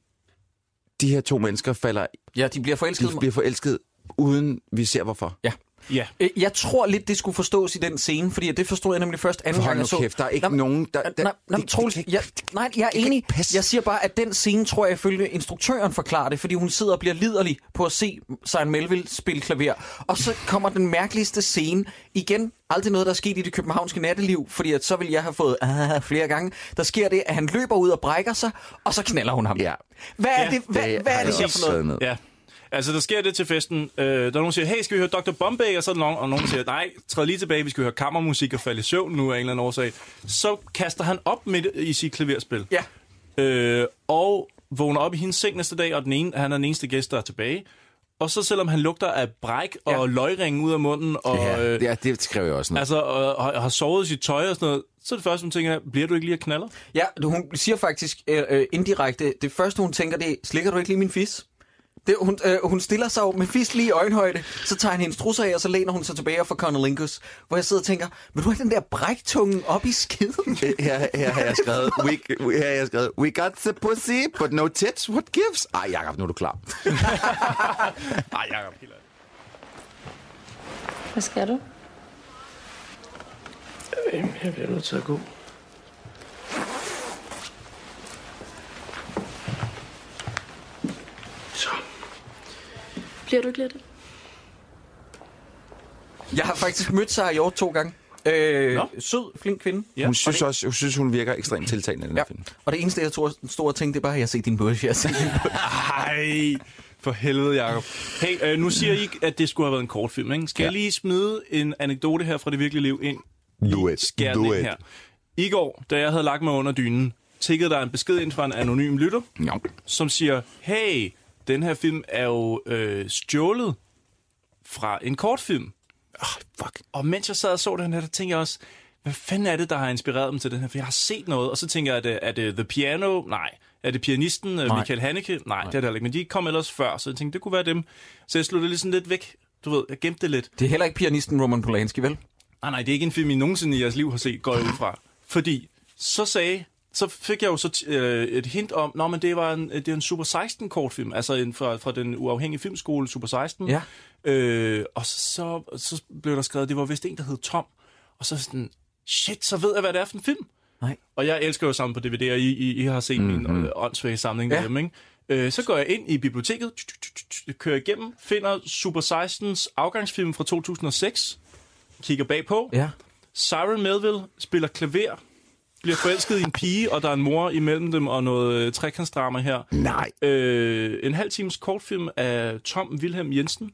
de her to mennesker falder... Ja, de bliver forelsket. De bliver forelsket, uden vi ser hvorfor. Ja. Ja. Jeg tror lidt, det skulle forstås i den scene, fordi det forstod jeg nemlig først anden For gang, jeg så. Kæft, der er ikke Nå, nogen... Der, der, nej, nej, Troels, jeg, nej, jeg er enig. Jeg siger bare, at den scene, tror jeg, ifølge instruktøren forklarer det, fordi hun sidder og bliver liderlig på at se Simon Melville spille klaver. Og så kommer den mærkeligste scene. Igen, aldrig noget, der er sket i det københavnske natteliv, fordi at så vil jeg have fået ah, flere gange. Der sker det, at han løber ud og brækker sig, og så knalder hun ham. Ja. Hvad er ja, det, hvad, det, hvad er det her for noget? Ja. Altså, der sker det til festen. Øh, der er nogen, der siger, hey, skal vi høre doktor Bombay? Og så er der nogen, og nogen siger, nej, træd lige tilbage, vi skal høre kammermusik og falde i søvn nu af en eller anden årsag. Så kaster han op midt i sit klaverspil. Ja. Øh, og vågner op i hendes seng næste dag, og den ene, han er den eneste gæst, der er tilbage. Og så selvom han lugter af bræk og ja. løgringen ud af munden, og, ja, øh, ja, det skrev jeg også noget. Altså, og, og har sovet i sit tøj og sådan noget, så er det første, hun tænker, bliver du ikke lige at knaller? Ja, hun siger faktisk øh, øh, indirekte, det første, hun tænker, det er, slikker du ikke lige min fis? Det, hun, øh, hun stiller sig jo med fisk lige i øjenhøjde, så tager han hendes trusser af, og så læner hun sig tilbage for Cunnilingus, hvor jeg sidder og tænker, vil du have den der bræktungen op i skiden? Her, her har jeg skrevet, we, her har jeg skrevet, we got the pussy, but no tits, what gives? Ej, Jacob, nu er du klar. Ej, Jacob, helt Hvad skal du? Jeg bliver nødt til at gå. Så. Bliver du ikke lidt? Jeg har faktisk mødt Sarah Hjort to gange. Øh, sød, flink kvinde. Ja. Hun synes også, hun synes, hun virker ekstremt tiltalende i den ja. her film. Og det eneste, jeg tror, stod og tænkte, det er bare, at jeg har set din bush. Jeg har set din bush. Ej, for helvede, Jacob. Hey, øh, nu siger I, at det skulle have været en kortfilm, ikke? Skal ja. jeg lige smide en anekdote her fra det virkelige liv ind? Do it. Do it. Her. I går, da jeg havde lagt mig under dynen, tikkede der en besked ind fra en anonym lytter, ja. som siger, hey, den her film er jo øh, stjålet fra en kortfilm. Oh, fuck. Og mens jeg sad og så den her, der tænkte jeg også, hvad fanden er det, der har inspireret dem til den her? For jeg har set noget, og så tænker jeg, er det, er det The Piano? Nej. Er det pianisten Nej. Michael Haneke? Nej, Nej, det er det ikke. Men de kom ellers før, så jeg tænkte, det kunne være dem. Så jeg sluttede lidt sådan lidt væk. Du ved, jeg gemte det lidt. Det er heller ikke pianisten Roman Polanski, vel? Nej, nej, det er ikke en film, I nogensinde i jeres liv har set, går jeg ud fra. Fordi så sagde så fik jeg jo så øh, et hint om, nå, men det var en, det er en Super seksten kortfilm, altså en fra, fra den uafhængige filmskole Super seksten. Ja. Øh, og så, så blev der skrevet, det var vist en, der hed Tom. Og så sådan, shit, så ved jeg, hvad det er for en film. Nej. Og jeg elsker jo sammen på D V D'er, I, I, I har set mm-hmm. min øh, åndssvage samling ja. derhjemme, ikke? Øh, så går jeg ind i biblioteket, kører igennem, finder Super sekstens afgangsfilm fra to tusind og seks, kigger bagpå. Ja. Siren Melville spiller klaver, bliver forelsket i en pige, og der er en mor imellem dem, og noget øh, trekantsdrama her. Nej. Øh, en halv times kortfilm af Tom Wilhelm Jensen.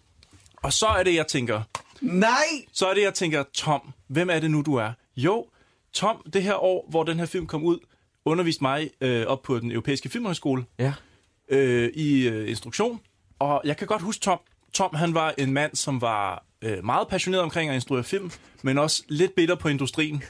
Og så er det, jeg tænker... Nej! Så er det, jeg tænker, Tom, hvem er det nu, du er? Jo, Tom, det her år, hvor den her film kom ud, underviste mig øh, op på den europæiske filmhøjskole ja. øh, i øh, instruktion. Og jeg kan godt huske Tom. Tom, han var en mand, som var øh, meget passioneret omkring at instruere film, men også lidt bitter på industrien.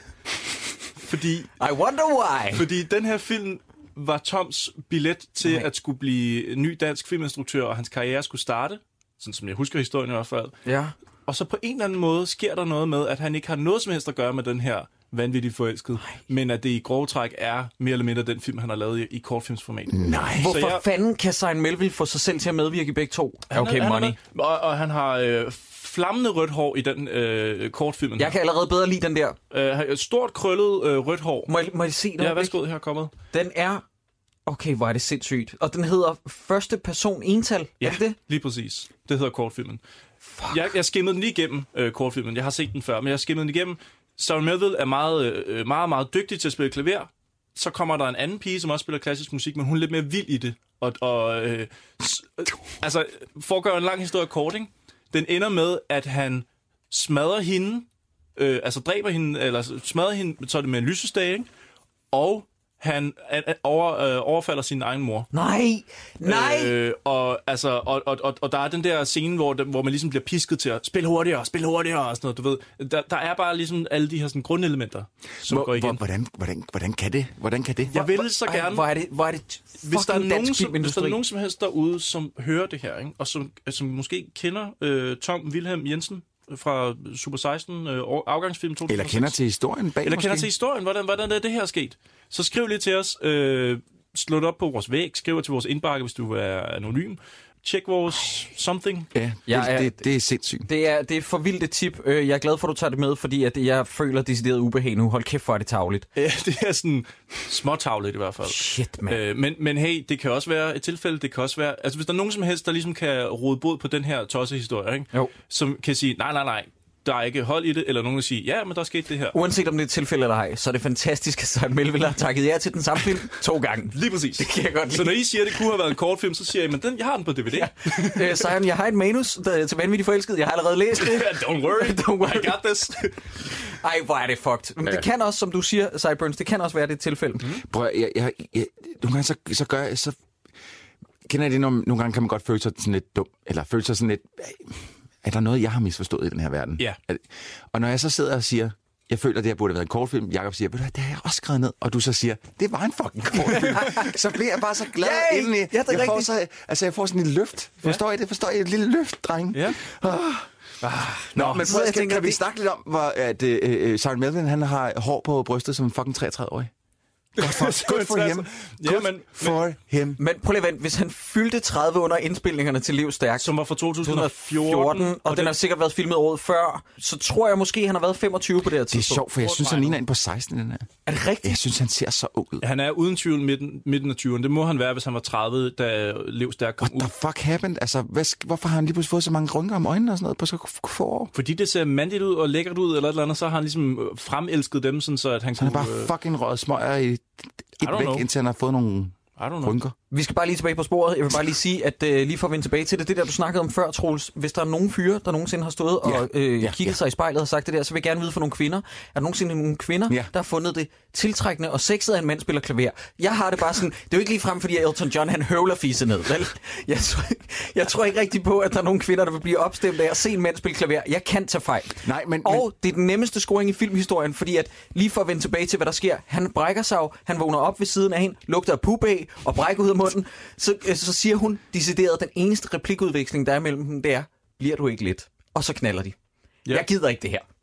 Fordi, I wonder why. Fordi den her film var Toms billet til okay. at skulle blive ny dansk filminstruktør, og hans karriere skulle starte, sådan som jeg husker historien i hvert fald. Ja. Og så på en eller anden måde sker der noget med, at han ikke har noget som helst at gøre med den her vanvittigt forelsket, nej. Men at det i grove træk er mere eller mindre den film, han har lavet i, i kortfilmsformat. Nej. Hvorfor jeg, fanden kan Siren Melville få sig selv til at medvirke i begge to? Okay, han, money. Han er, og, og han har øh, flammende rødt hår i den øh, kortfilm. Jeg kan allerede bedre lide den der. Øh, stort krøllet øh, rødt hår. Må jeg, må jeg se det? Ja, værsgo, her er kommet. Den er... Okay, hvor er det sindssygt. Og den hedder første person ental. Ja, er det det? Lige præcis. Det hedder kortfilmen. Jeg, jeg skimmede den lige igennem, øh, kortfilmen. Jeg har set den før, men jeg skimmede den igennem. Siren Melville er meget, øh, meget, meget dygtig til at spille klaver. Så kommer der en anden pige, som også spiller klassisk musik, men hun er lidt mere vild i det. Og, og øh, s- øh, altså, for at gøre en lang historie kort, ikke? Den ender med, at han smadrer hende, øh, altså dræber hende, eller smadrer hende, så er det med en lysestage, ikke? Og han over, øh, overfalder sin egen mor. Nej! Nej! Øh, og, altså, og, og, og, og der er den der scene, hvor, der, hvor man ligesom bliver pisket til at spille hurtigere, spille hurtigere og sådan noget, du ved. Der, der er bare ligesom alle de her sådan, grundelementer, som hvor, går igen. Hvordan, hvordan, hvordan kan det? Hvordan kan det? Jeg vil så gerne... Ej, hvor er det, hvor er det hvis der er, nogen, som, hvis der er nogen som helst derude, som hører det her, ikke? Og som, som måske kender øh, Tom Wilhelm Jensen fra Super seksten øh, afgangsfilm to tusind og seks. Eller kender til historien bag Eller måske. kender til historien, hvordan, hvordan er det her sket. Så skriv lige til os, øh, slå det op på vores væg, skriv til vores indbakke, hvis du er anonym. Tjek vores something. Ja, det, er, det, det er sindssygt. Det er, det er for vildt et tip. Jeg er glad for, at du tager det med, fordi at jeg føler decideret ubehag nu. Hold kæft, for er det tavligt. Ja, det er sådan småtavligt i hvert fald. Shit, man. Øh, men, men hey, det kan også være et tilfælde, det kan også være... Altså, hvis der er nogen som helst, der ligesom kan rode bod på den her tossehistorie, ikke? Jo. Som kan sige, nej, nej, nej, der er ikke hold i det, eller nogen der siger, ja, men der er sket det her. Uanset om det er et tilfælde eller ej, så er det fantastisk, at Siren Melville har takket jer til den samme film to gange. Lige præcis. Det kan jeg godt lide. Så når I siger, at det kunne have været en kortfilm, så siger jeg, men den, jeg har den på D V D. Ja. Øh, Siren, jeg har et manus der, til Vanvittigt Forelsket. Jeg har allerede læst det. Don't worry. Don't worry. I got this. Ej, hvor er det fucked. Men ja. det kan også, som du siger, Sideburns, det kan også være det et tilfælde. Mm-hmm. Prøv, jeg, jeg, jeg, nogle gange så, så gør jeg, så kender jeg det, når nogle gange kan man godt føle sig sådan lidt dum, eller føle sig sådan lidt... Er der noget, jeg har misforstået i den her verden? Ja. Og når jeg så sidder og siger, jeg føler, at det her burde have været en kortfilm, Jakob siger, ved du hvad, det har jeg også skrevet ned, og du så siger, det var en fucking kortfilm. Så bliver jeg bare så glad Yay! indeni. Ja, det er jeg, får rigtigt. så, altså, jeg får sådan et løft. Forstår ja. I det? Forstår I et lille løft, dreng? Ja. Ah. Ah. Nå, Nå, men prøv, jeg tænker, kan vi snakke lidt om, hvor at, uh, Siren Melville, han har hår på brystet som en fucking treogtredive-årig? Good for, good for him. Good ja, men, for him. Men prøv lige vent, hvis han fyldte tredive under indspilningerne til Liv Stærk, som var fra to tusind og fjorten, og, og den har sikkert været filmet året før, så tror jeg måske, han har været femogtyve på det her tidspunkt. Det er sjovt, for jeg synes, han ligner en på seksten, den her. Er det rigtigt? Jeg synes, han ser så ung ud. Han er uden tvivl midten, midten af tyverne. Det må han være, hvis han var tredive, da Liv Stærk kom ud. What the fuck happened? Altså, hvad, hvorfor har han lige pludselig fået så mange rynker om øjnene og sådan noget på så få år? Fordi det ser mandigt ud og lækkert ud, eller et eller andet, så har han ligesom fremelsket dem, sådan så at han så kunne... Han er bare fucking røget smøger i... Et væk, know. Indtil han har fået nogle rynker. Vi skal bare lige tilbage på sporet. Jeg vil bare lige sige, at uh, lige for at vende tilbage til det, det der, du snakkede om før, Troels. Hvis der er nogen fyre, der nogensinde har stået og ja, øh, ja, kigget ja. sig i spejlet og sagt det der, så vil jeg gerne vide for nogle kvinder. Er der nogensinde nogle kvinder, ja. der har fundet det tiltrækkende og sexet, at en mand spiller klaver? Jeg har det bare sådan, det er jo ikke lige frem, fordi Elton John, han høvler fisse ned, vel? Jeg tror, jeg tror ikke rigtig på, at der er nogle kvinder, der vil blive opstemt af at se en mand spille klaver. Jeg kan tage fejl. Nej, men, og men... det er den nemmeste scoring i filmhistorien, fordi at lige for at vende tilbage til, hvad der sker, han brækker sig af, han vågner op ved siden af hende, lugter af pup af og brækker ud af munden, så så siger hun decideret, den eneste replikudveksling, der er mellem dem, det er, bliver du ikke lidt? Og så knaller de. Ja. Jeg gider ikke det her.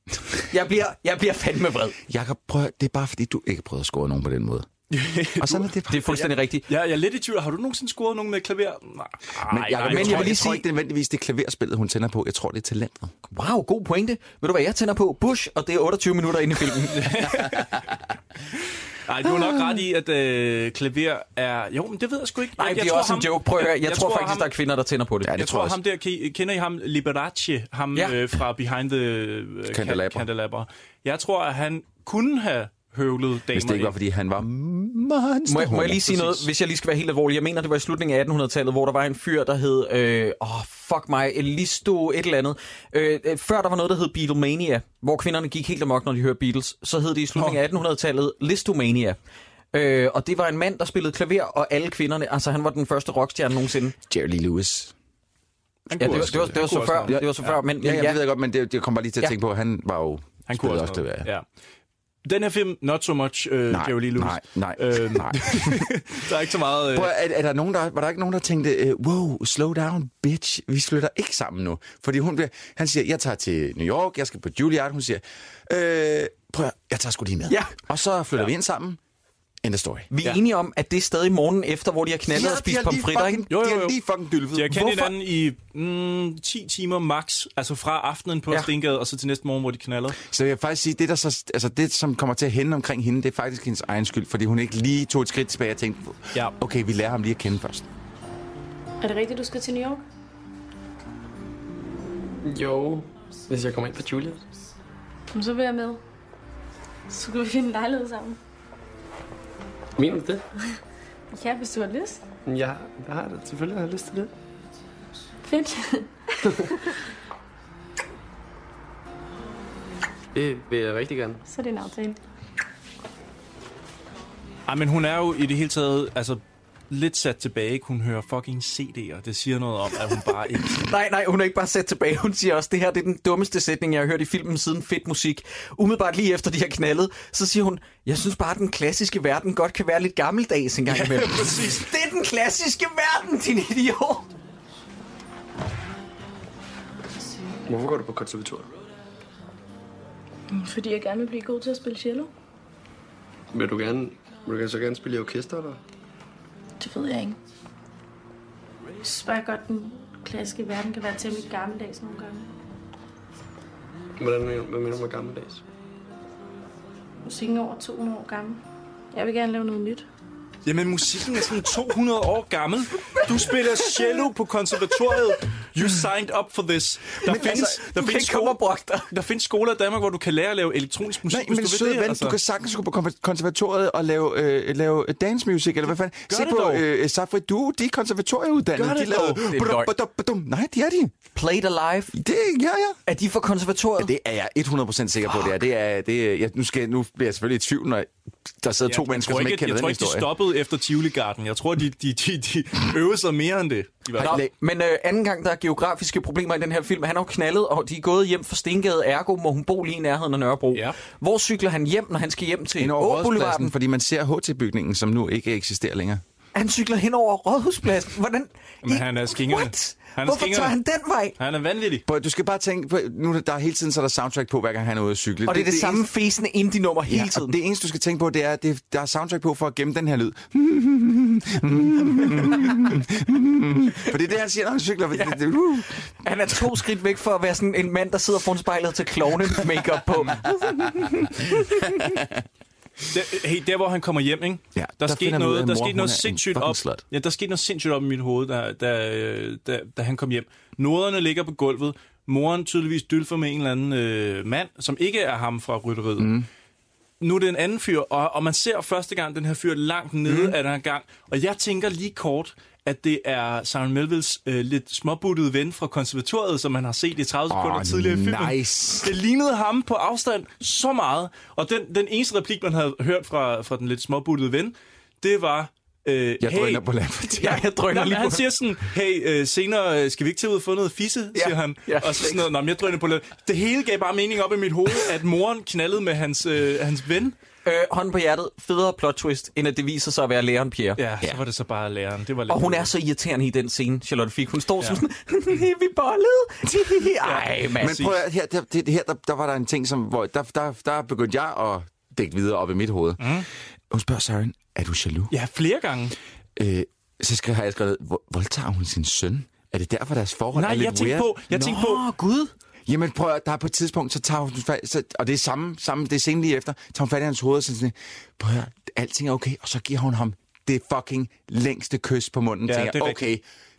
Jeg bliver, jeg bliver fandme vred. Jakob, prøv, det er bare fordi, du ikke prøver at score nogen på den måde. Og sådan er det, det er fuldstændig jeg, rigtigt. Jeg, jeg er lidt i tvivl. Har du nogensinde scoret nogen med klaver? Nej. Men, Jacob, men jeg, jeg tror, vil lige jeg sige... tror ikke, det er nødvendigvis det klaverspillet, hun tænder på. Jeg tror, det er talentet. Wow, god pointe. Ved du, hvad jeg tænder på? Bush, og det er otteogtyve minutter inde i filmen. Nej, du har nok ret i, at øh, klaver er... Jo, men det ved jeg sgu ikke. Nej, jeg, det er jeg også ham, en joke. Prøv at høre. Jeg, jeg, jeg tror, tror faktisk, ham, der er kvinder, der tænder på det. Ja, det jeg tror tror, jeg ham der... Kender I ham? Liberace, ham ja. øh, fra Behind the uh, Candelabra. Candelabra. Jeg tror, at han kunne have høvlet damer. Hvis det ikke var, fordi han var monster. Må jeg, må jeg lige sige noget, hvis jeg lige skal være helt alvorlig? Jeg mener, det var i slutningen af attenhundredetallet, hvor der var en fyr, der hed... Øh, oh, fuck mig, Listo et eller andet. Øh, før der var noget, der hed Beatlemania, hvor kvinderne gik helt amok, når de hørte Beatles, så hed det i slutningen oh. af attenhundredetallet Listomania. Øh, og det var en mand, der spillede klaver, og alle kvinderne... Altså, han var den første rockstjerne nogensinde. Jerry Lee Lewis. Ja, det var, det var, det var så før, det var så før, men... Ja, jeg ja. ved godt, men det, det kom bare lige til at ja. tænke på, at han var jo... Han kunne også, også klaver, ja. Den her film, not so much, uh, Jerry Lee Lewis. Nej, nej, øhm, nej. Der er ikke så meget... Uh... Prøv, er, er der nogen, der, var der ikke nogen, der tænkte, uh, wow, slow down, bitch, vi flytter ikke sammen nu? Fordi hun bliver, han siger, jeg tager til New York, jeg skal på Juilliard. Hun siger, øh, prøv jeg tager sgu lige med. Ja. Og så flytter ja. vi ind sammen. End the story. Vi er ja. enige om, at det er stadig morgen efter, hvor de har knaldet ja, og spist pomfritter, ikke? Jo, jo, jo. De har lige fucking dylvet. De har kendt hinanden i mm, ti timer max, altså fra aftenen på ja. Stengade, og så til næste morgen, hvor de knalder. Så jeg vil faktisk sige, det, der så, altså det, som kommer til at hænde omkring hende, det er faktisk hendes egen skyld, fordi hun ikke lige tog et skridt tilbage og tænkte, ja. okay, vi lærer ham lige at kende først. Er det rigtigt, du skal til New York? Jo, hvis jeg kommer ind på Juliet. Så vil jeg med. Så kan vi finde en lejlighed sammen. Mener du det? Ja, hvis du har lyst. Ja, jeg har det. Selvfølgelig har jeg lyst til det. Fedt. Det vil jeg rigtig gerne. Så er det en aftale. Ej, men hun er jo i det hele taget, altså lidt sat tilbage. Hun hører fucking C D'er. Det siger noget om, at hun bare ikke... nej, nej, hun er ikke bare sat tilbage. Hun siger også, det her det er den dummeste sætning, jeg har hørt i filmen siden Fedt Musik. Umiddelbart lige efter de har knaldet, så siger hun, jeg synes bare, at den klassiske verden godt kan være lidt gammeldags en gang imellem. Ja, præcis. Det er den klassiske verden, din idiot! Hvorfor går du på konservatoriet? Fordi jeg gerne vil blive god til at spille cello. Vil du gerne, vil du så gerne spille i orkester, eller? Det ved jeg ikke. Jeg synes bare godt, at den klassiske verden kan være temmelig gammeldags nogle gange. Hvordan, hvad mener du med gammeldags? Musikken er over to hundrede år gammel. Jeg vil gerne lave noget nyt. Jamen, musikken er sådan to hundrede år gammel. Du spiller cello på konservatoriet. You signed up for this. Der men findes, altså, der, findes sko- der findes skoler i Danmark, hvor du kan lære at lave elektronisk musik, Nej, hvis men du søde vil det. ven, Altså. du kan sagtens gå på konservatoriet og lave, øh, lave dance music, eller hvad fanden. Gør Se det på dog. øh, Safri Duo, de er konservatorieuddannede. Gør det de lavede... dog. Nej, det er de. Played Alive. Det, ja, ja. Er de fra konservatoriet? Ja, det er jeg hundrede procent sikker på, det er. Det er, det er jeg, nu, skal, nu bliver jeg selvfølgelig i tvivl, når der sidder to jeg mennesker, tror som ikke, ikke kender jeg den tror ikke, de historie. stoppede efter Tivoli Garden. Jeg tror, de, de, de, de øvede sig mere end det. Nå, men øh, anden gang, der er geografiske problemer i den her film. Han har jo knaldet, og de er gået hjem fra Stengade, ergo må hun bo lige i nærheden af Nørrebro. Ja. Hvor cykler han hjem, når han skal hjem til Åboulevarden? Fordi man ser H T-bygningen, som nu ikke eksisterer længere. Han cykler hen over Rådhuspladsen. Hvordan? Men han er skingerne. What? Han er Hvorfor skingerne. tager han den vej? Han er vanvittig. Du skal bare tænke på, nu der er hele tiden så er der soundtrack på, hver gang han er ude at cykle. Og det er det, det samme eneste... fæsende indie-nummer hele ja, tiden. Det eneste, du skal tænke på, det er, at det, der er soundtrack på for at gemme den her lyd. For det er det, han siger, når han cykler. Ja. Det, det, uh. Han er to skridt væk for at være sådan en mand, der sidder foran spejlet til klovne-makeup på. Der, hey, der hvor han kommer hjem, ikke? Ja, der, der skete noget, ud, der skete noget sindssygt op. Slut. Ja, der skete noget sindssygt op i mit hoved, da, da, da, da han kom hjem. Noderne ligger på gulvet. Moren tydeligvis dylfer med en eller anden øh, mand, som ikke er ham fra rytteriet. Mm. Nu er det en anden fyr, og, og man ser første gang den her fyr langt nede mm. af den her gang. Og jeg tænker lige kort, at det er Simon Melvilles øh, lidt småbuttede ven fra konservatoriet, som man har set i tredive sekunder oh, tidligere i filmen. Nice. Det lignede ham på afstand så meget. Og den, den eneste replik, man havde hørt fra, fra den lidt småbuttede ven, det var... Øh, jeg hey, drøner på landet. Ja, jeg drøner lige på. Han siger sådan, hey, øh, senere skal vi ikke tage ud og få noget fisse, ja, siger han. Ja, og så sådan noget, nå, men jeg drøner på landet. Det hele gav bare mening op i mit hoved, at moren knaldede med hans, øh, hans ven. Øh, hånden på hjertet, federe plot twist, end at det viser sig at være læreren Pierre. Ja, så var det så bare læreren. Det var lidt og hun er så irriterende i den scene, Charlotte Fik. Hun står ja. sådan, vi bollede. Ej, men prøv at, her, der, det, her der, der var der en ting, som, hvor der, der, der begyndte jeg at dække videre op i mit hoved. Mm. Hun spørger Saren, er du jaloux? Ja, flere gange. Øh, så skal, har jeg skrevet, voldtager hun sin søn? Er det derfor, deres forhold Nej, er lidt jeg tænkte weird? på, jeg tænkte på, Gud. Jamen prøv at, der er på et tidspunkt, så tager hun fat, så, og det er samme, samme, det er scenen lige efter, tager hun fat i hans hoved og sådan, prøv at, alting er okay, og så giver hun ham det fucking længste kys på munden. Ja, tænker, det er okay,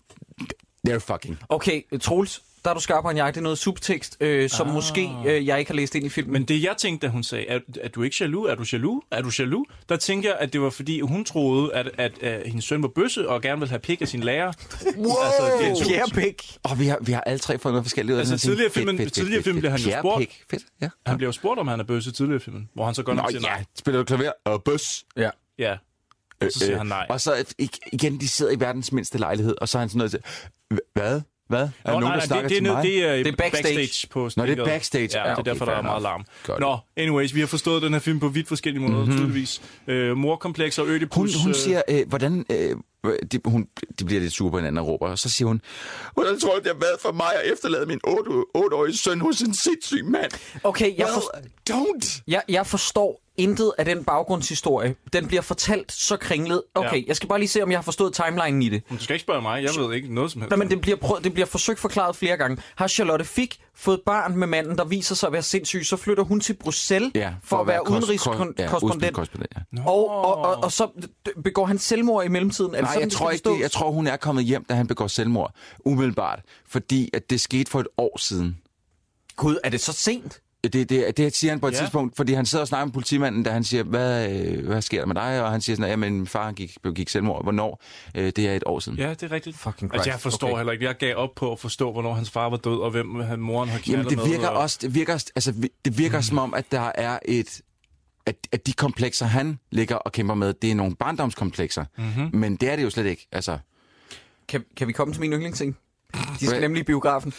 they're fucking. Okay, Troels, der er du skarpere end jeg. Det er noget subtekst, øh, som ah. måske øh, jeg ikke har læst ind i filmen. Men det jeg tænkte, da hun sagde, er, er du ikke jaloux? Er du jaloux? Er du jaloux? Der tænker jeg, at det var fordi, hun troede, at, at, at hendes søn var bøsse og gerne ville have pik af sin lærer. Wow! Altså, Pierre Pik! Og vi har, vi har alle tre fået noget forskelligt ud af altså, tidligere filmen, fedt, fedt, tidligere film bliver han jo spurgt. Pik. Fedt, ja. Han bliver jo spurgt, om han er bøsse tidligere filmen, hvor han så går nok til nej. Ja, spiller du klaver og bøs? Ja. Ja. Og så siger øh, han nej. Og så igen, de sidder i verdens mindste lejlighed, og så er han sådan noget til, hvad? Hvad? Er Nå, der nogen, nej, der snakker det, det, til mig? Det er, det er backstage. backstage på Nå, det er backstage. Ja, ja, det er derfor, okay, der er meget larm. Godt. Nå, anyways, vi har forstået den her film på vidt forskellige måder, mm-hmm. tydeligvis. Øh, morkompleks og Ødipus. Hun, hun siger, øh, hvordan... Øh, de, hun, de bliver lidt super på hinanden og råber, og så siger hun, hvordan tror du, det har været for mig at efterlade min otte-årige søn hos en sindssyg mand? Okay, jeg, well, for... don't. Jeg, jeg forstår intet af den baggrundshistorie. Den bliver fortalt så kringlet. Okay, ja. Jeg skal bare lige se, om jeg har forstået timelinen i det. Men du skal ikke spørge mig, jeg ved ikke noget som helst. Nej, men det bliver, prøv, det bliver forsøgt forklaret flere gange. Har Charlotte Fik fået barn med manden, der viser sig at være sindssyg, så flytter hun til Bruxelles ja, for, for at være udenrigskorrespondent. Ja, ja. og, og, og, og så begår han selvmord i mellemtiden. Nej, jeg tror ikke det. Jeg tror, hun er kommet hjem, da han begår selvmord. Umiddelbart. Fordi at det skete for et år siden. Gud, er det så sent? Det, det, det siger han på et ja. tidspunkt, fordi han sidder og snakker med politimanden, da han siger, hvad, hvad sker der med dig? Og han siger sådan, at min far gik, gik selvmord. Hvornår? Det er et år siden. Ja, det er rigtigt. Fucking altså, jeg forstår okay. heller ikke. Jeg gav op på at forstå, hvornår hans far var død, og hvem moren har knaldet med. Jamen, det virker og... også, det virker, altså, det virker mm. som om, at der er et... At, at de komplekser, han ligger og kæmper med, det er nogle barndomskomplekser. Mm-hmm. Men det er det jo slet ikke. Altså... Kan, kan vi komme til min yndlingsscene? De skal nemlig i biografen.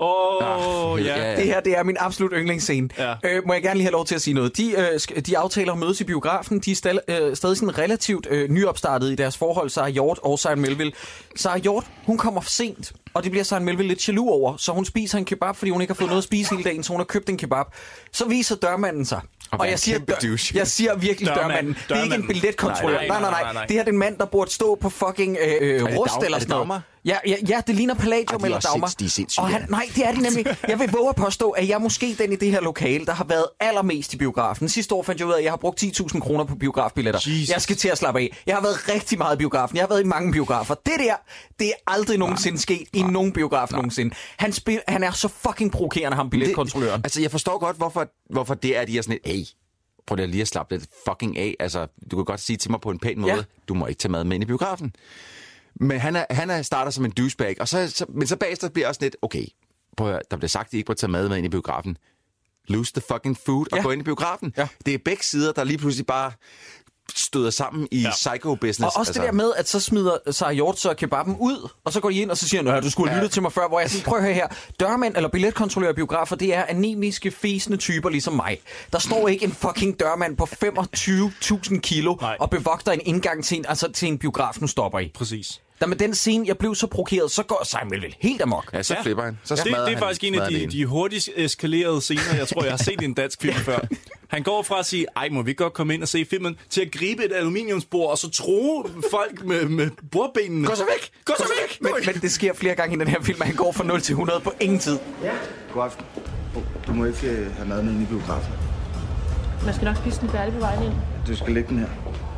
Åh, oh, ja. ja. Det her, det er min absolut yndlingsscene. Ja. Øh, må jeg gerne lige have lov til at sige noget? De, øh, de aftaler at mødes i biografen. De er stal, øh, stadig sådan relativt øh, nyopstartet i deres forhold, Sarah Hjort og Søren Melville. Sarah Hjort, hun kommer for sent, og det bliver Søren Melville lidt jaloux over, så hun spiser en kebab, fordi hun ikke har fået noget at spise hele dagen, så hun har købt en kebab. Så viser dørmanden sig. Og, og jeg siger, dør, jeg siger virkelig dørmanden. dørmanden. Det er ikke en billetkontrollør. Nej nej nej, nej, nej, nej. Det her er den mand, der burde stå på fucking øh, rust dag, eller sådan noget. Ja, ja, ja, det ligner Palladium eller Dagmar. Sinds, og han, nej, det er de nemlig. Jeg vil våge at påstå, at jeg er måske den i det her lokale, der har været allermest i biografen. Sidste år fandt jeg ud af, at jeg har brugt ti tusind kroner på biografbilletter. Jesus. Jeg skal til at slappe af. Jeg har været rigtig meget i biografen. Jeg har været i mange biografer. Det der, det er aldrig nogensinde nej. sket i nej. nogen biograf nej. nogensinde. Han, spil, han er så fucking provokerende, ham billetkontrolløren. Altså, jeg forstår godt, hvorfor, hvorfor det er, de er sådan et, hey, prøv lige at slappe lidt fucking af. Altså, du kan godt sige til mig på en pæn måde, ja. Du må ikke tage mad med ind i biografen. Men han, er, han er starter som en douchebag, og så, så, men så bagefter bliver også lidt, okay, prøv at, der bliver sagt, at I ikke må tage mad med ind i biografen. Lose the fucking food og ja. gå ind i biografen. Ja. Det er begge sider, der lige pludselig bare støder sammen i ja. psycho-business. Og også altså. det der med, at så smider Sarah Hjort så kebaben ud, og så går de ind, og så siger han, du skulle have ja. lyttet til mig før, hvor jeg siger, prøv at høre her, dørmænd eller billetkontrollører biografer, det er anemiske, fæsende typer ligesom mig. Der står ikke en fucking dørmand på femogtyve tusind kilo Nej. og bevogter en indgang til en, altså til en biograf, nu stopper I. Præcis. Da med den scene, jeg blev så provokeret, så går Simon vel helt amok. Ja, så ja. flipper han. Så det, det er faktisk en af de, de hurtigst eskalerede scener, jeg tror, jeg har set i en dansk film før. Han går fra at sige, ej, må vi godt komme ind og se filmen, til at gribe et aluminiumsbord, og så true folk med, med bordbenene. Gå så væk! Gå så væk! Men, men det sker flere gange i den her film, at han går fra nul til hundrede på ingen tid. Ja. God aften. Du må ikke have mad med ind i biografen. Man skal nok spise den færdig på vejen ind. Du skal lægge den her.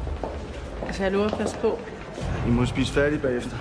Altså, jeg lover at passe på. I må spise færdig bagefter.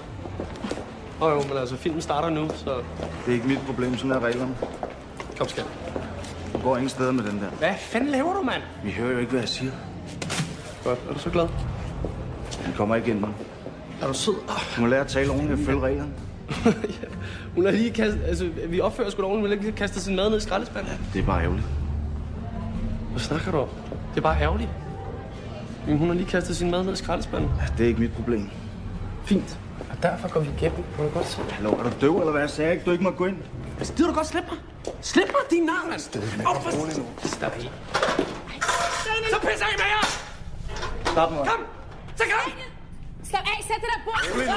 Åh oh, jo, men altså, filmen starter nu, så... Det er ikke mit problem, sådan er reglerne. Kom, skat. Du går ingen steder med den der. Hvad fanden laver du, mand? Vi hører jo ikke, hvad jeg siger. Godt, er du så glad? Vi kommer ikke ind, mand. Er du sød? Du må lære at tale ordentligt og følge reglerne. Ja, hun har lige kastet... Altså, vi opfører sgu da ordentligt, hun har lige kastet sin mad ned i skraldespanden. Ja, det er bare ærgerligt. Hvad snakker du om? Det er bare ærgerligt. Men hun har lige kastet sin mad ned i skraldespanden. Ja, det er ikke mit problem. Fint. Og derfor går vi igennem. Må du godt se. Hallo, er du døv, eller hvad? Jeg sagde ikke, du ikke må gå ind. Altså, gider du godt slippe mig? Slip mig, din navn, mand! Åh, for... Stop. Så pisser I med jer! Stop nu. Kom! Så kom! Slap af, sæt det der bord!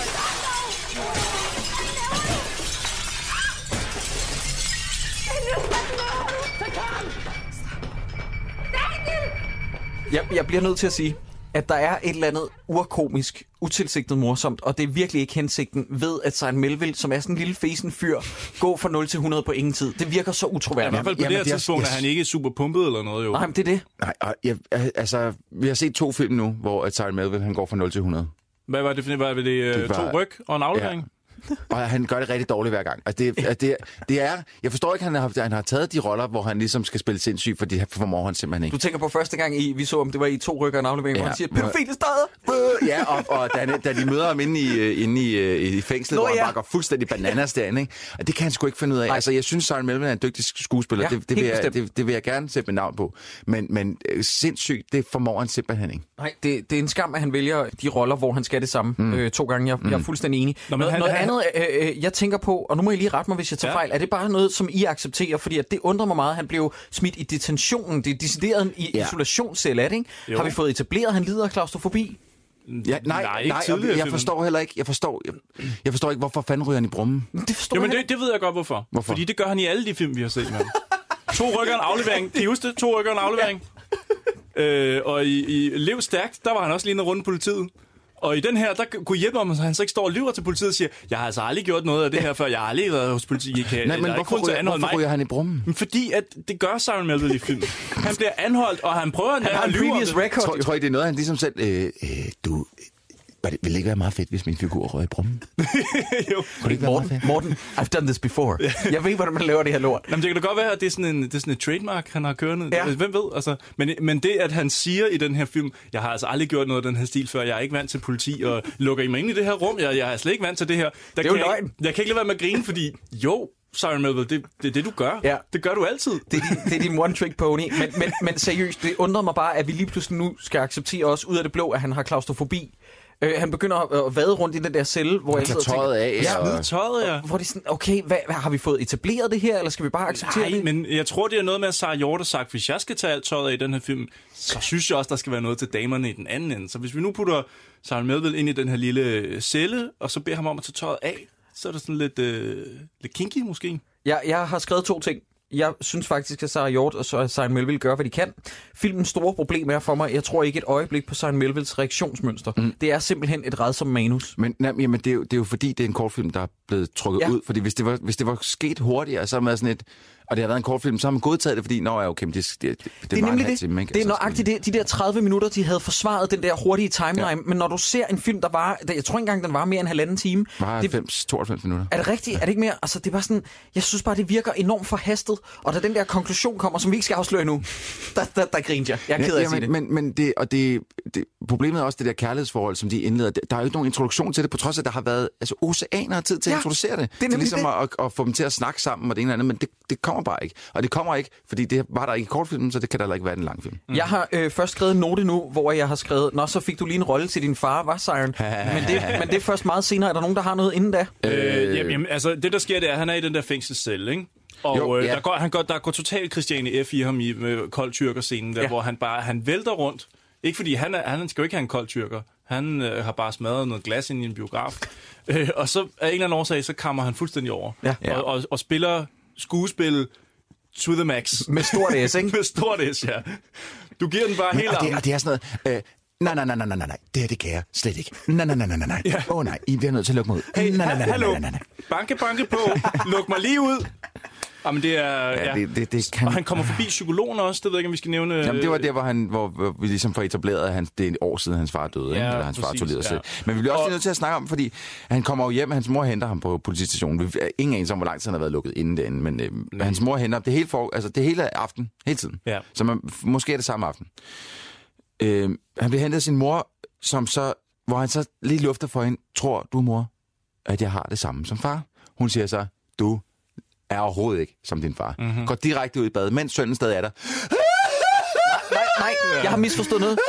Jeg, jeg bliver nødt til at sige, at der er et eller andet urkomisk, utilsigtet morsomt, og det er virkelig ikke hensigten ved, at Simon Melville, som er sådan en lille fesen fyr, går fra nul til hundrede på ingen tid. Det virker så utroværdigt. Ja, i hvert fald på Jamen, det her tidspunkt er han ikke super pumpet eller noget, jo. Nej, men det er det. Nej, og jeg, altså, vi har set to film nu, hvor at Simon Melville, han går fra nul til hundrede. Hvad var det for det? Var det, det var, to ryg og en aflevering? Ja. Og han gør det rigtig dårligt hver gang. Altså det, det, det er, jeg forstår ikke, at han har, han har taget de roller, hvor han ligesom skal spille sindssyg, for det formår han simpelthen ikke. Du tænker på første gang, i, vi så, om det var i to rykker og en aflevering, ja, hvor han siger, pædofile steder! Ja, og, og da, da de møder ham inde i, inde i, i fængslet, Nå, hvor ja. han bare går fuldstændig bananas derinde, ikke? Og det kan han sgu ikke finde ud af. Nej. Altså, jeg synes, Simon Melville er en dygtig skuespiller. Ja, det, det, vil jeg, det, det vil jeg gerne sætte mit navn på. Men, men sindssygt, det formår han simpelthen ikke. Nej, det, det er en skam, at han vælger de roller, hvor han skal det samme mm. øh, to gange. Jeg, mm. jeg er fuldstændig enig. Nå, noget, han, noget han, andet, øh, jeg tænker på, og nu må I lige rette mig, hvis jeg tager ja. fejl, er det bare noget, som I accepterer? Fordi at det undrer mig meget, han blev smidt i detentionen, det er decideret i ja. isolationscelle, er det ikke? Jo. Har vi fået etableret, at han lider af klaustrofobi? Ja, nej, nej, nej jeg, jeg forstår heller ikke, jeg forstår, jeg, jeg forstår ikke, hvorfor fanden ryger han i brummen? Det forstår jo, men det, det ved jeg godt, hvorfor. hvorfor. Fordi det gør han i alle de film, vi har set med ham. To rykker en aflevering. Kan I huske det? To rykker en aflevering. Ja. Øh, og i, i Lev Stærkt, der var han også lige inde rundt politiet. Og i den her, der kunne hjælpe ham, så han så ikke står og lyver til politiet og siger, jeg har altså aldrig gjort noget af det her før, jeg har aldrig været hos politiet. Kan, Nej, men hvorfor, ryger, hvorfor ryger han i brummen? Men fordi at det gør Simon Melville i filmen. Han bliver anholdt, og han prøver han at lyve. Tror, tror I, det er noget, han ligesom selv, øh, øh, du... Det ville ikke være meget fedt, hvis min figur røg i brummen. Jo. Ikke Morten, Morten, I've done this before. Jeg ved, hvordan man laver det her lort. Jamen, det kan da godt være, at det er sådan en, det er sådan en trademark, han har kørende. Ja. Hvem ved? Altså, men, men det, at han siger i den her film, jeg har altså aldrig gjort noget af den her stil før, jeg er ikke vant til politi, og lukker I mig ind i det her rum, jeg, jeg er slet ikke vant til det her. Der det er jo løgn. Jeg, jeg kan ikke lade være med at grine, fordi jo, Simon Melville, det, det er det, du gør. Ja. Det gør du altid. Det er din, det er din one-trick pony. Men, men, men seriøst, det undrer mig bare, at vi lige pludselig nu skal acceptere også ud af det blå, at han har klaustrofobi. Øh, han begynder at vade rundt i den der celle, hvor han tager tøjet af. Ja, og... tøjet, ja. Hvor de sådan, okay, hvad, hvad, har vi fået etableret det her, eller skal vi bare acceptere Nej, det? men jeg tror, det er noget med, at Sarah Hjort har sagt, hvis jeg skal tage alt tøjet af i den her film, så synes jeg også, der skal være noget til damerne i den anden ende. Så hvis vi nu putter Simon Melville ind i den her lille celle, og så beder ham om at tage tøjet af, så er det sådan lidt, øh, lidt kinky måske. Ja, jeg har skrevet to ting. Jeg synes faktisk, at Sarah Hjort og Simon Melville gør, hvad de kan. Filmens store problem er for mig, jeg tror ikke et øjeblik på Simon Melvilles reaktionsmønster. Mm. Det er simpelthen et rædsomt manus. Men nej, jamen, det, er jo, det er jo fordi, det er en kortfilm, der er blevet trukket ja. ud. Fordi hvis det, var, hvis det var sket hurtigere, så er man sådan et... Og det har været en kortfilm, så har man godtaget det, fordi, nå ja, okay, men det, det, det, det, det er nemlig det. Time, det er nøjagtigt det. De der tredive minutter, de havde forsvaret den der hurtige timeline. Ja. Men når du ser en film, der var... Jeg tror ikke engang, den var mere end halvanden time. Var halvfems, tooghalvfems minutter. Er det rigtigt? Er det ikke mere? Altså, det var sådan... Jeg synes bare, det virker enormt forhastet. Og da den der konklusion kommer, som vi ikke skal afsløre nu, der, der, der griner jeg. Jeg er ked af ja, at sige men, det. Men, men det, og det, det, problemet er også det der kærlighedsforhold, som de indleder. Der er jo ikke nogen introduktion til det, på trods af, at der har været altså, oceaner af tid til ja, at introducere det. Det er til ligesom at, at, at få dem til at snakke sammen og det ene eller andet, men det, det kommer bare ikke. Og det kommer ikke, fordi det var der ikke i kortfilmen, så det kan der heller ikke være en lang film. Mm. Jeg har øh, først skrevet en note nu, hvor jeg har skrevet, nå, så fik du lige en rolle til din far, var Siren? men, det, men det er først meget senere. Er der nogen, der har noget inden da? Øh, jamen, jamen, altså, det der sker, det er, at han er i den der fængselscelle, ikke? Og jo, øh, ja. der, går, han går, der går totalt Christiane F. i ham i med kold tyrker-scenen, der, ja. hvor han bare han vælter rundt. Ikke fordi han, er, han skal jo ikke have en kold tyrker. Han øh, har bare smadret noget glas ind i en biograf. øh, og så af en eller anden årsag, så kammer han fuldstændig over. Ja. Og, og, og spiller skuespil to the max. Med stort S, ikke? Med stort S, ja. Du giver den bare helt af. Og, og det er sådan noget... Øh, nej, nej, nej, nej, nej, nej, det her, det kan jeg slet ikke. Nej, nej, nej, nej, nej. Åh ja. oh, nej, I bliver nødt til at lukke mig ud. Hey, nej, nej, nej, hallo. Nej, nej, nej. Banke, banke på. Luk mig lige ud. Jamen, det er... Ja, ja. Det, det, det kan... Og han kommer forbi psykologen også, det ved jeg ikke, om vi skal nævne... Jamen, det var der, hvor, han, hvor, hvor vi ligesom får etableret, at han, det er et år siden, hans far døde, ja, eller hans præcis, far tog livet ja. selv. Men vi bliver også og... nødt til at snakke om, fordi han kommer jo hjem, hans mor henter ham på politistationen. Vi er ingen anelse om, hvor lang tid han har været lukket inden den, men øh, hans mor henter ham det hele, for, altså, det hele aften, hele tiden. Ja. Så man, måske er det samme aften. Øh, han bliver hentet af sin mor, som så, hvor han så lige lufter for hende, tror du, mor, at jeg har det samme som far? Hun siger så, du er overhovedet ikke som din far. Mm-hmm. Går direkte ud i bad, mens sønnen stadig er der. Nej, nej, nej, jeg har misforstået noget.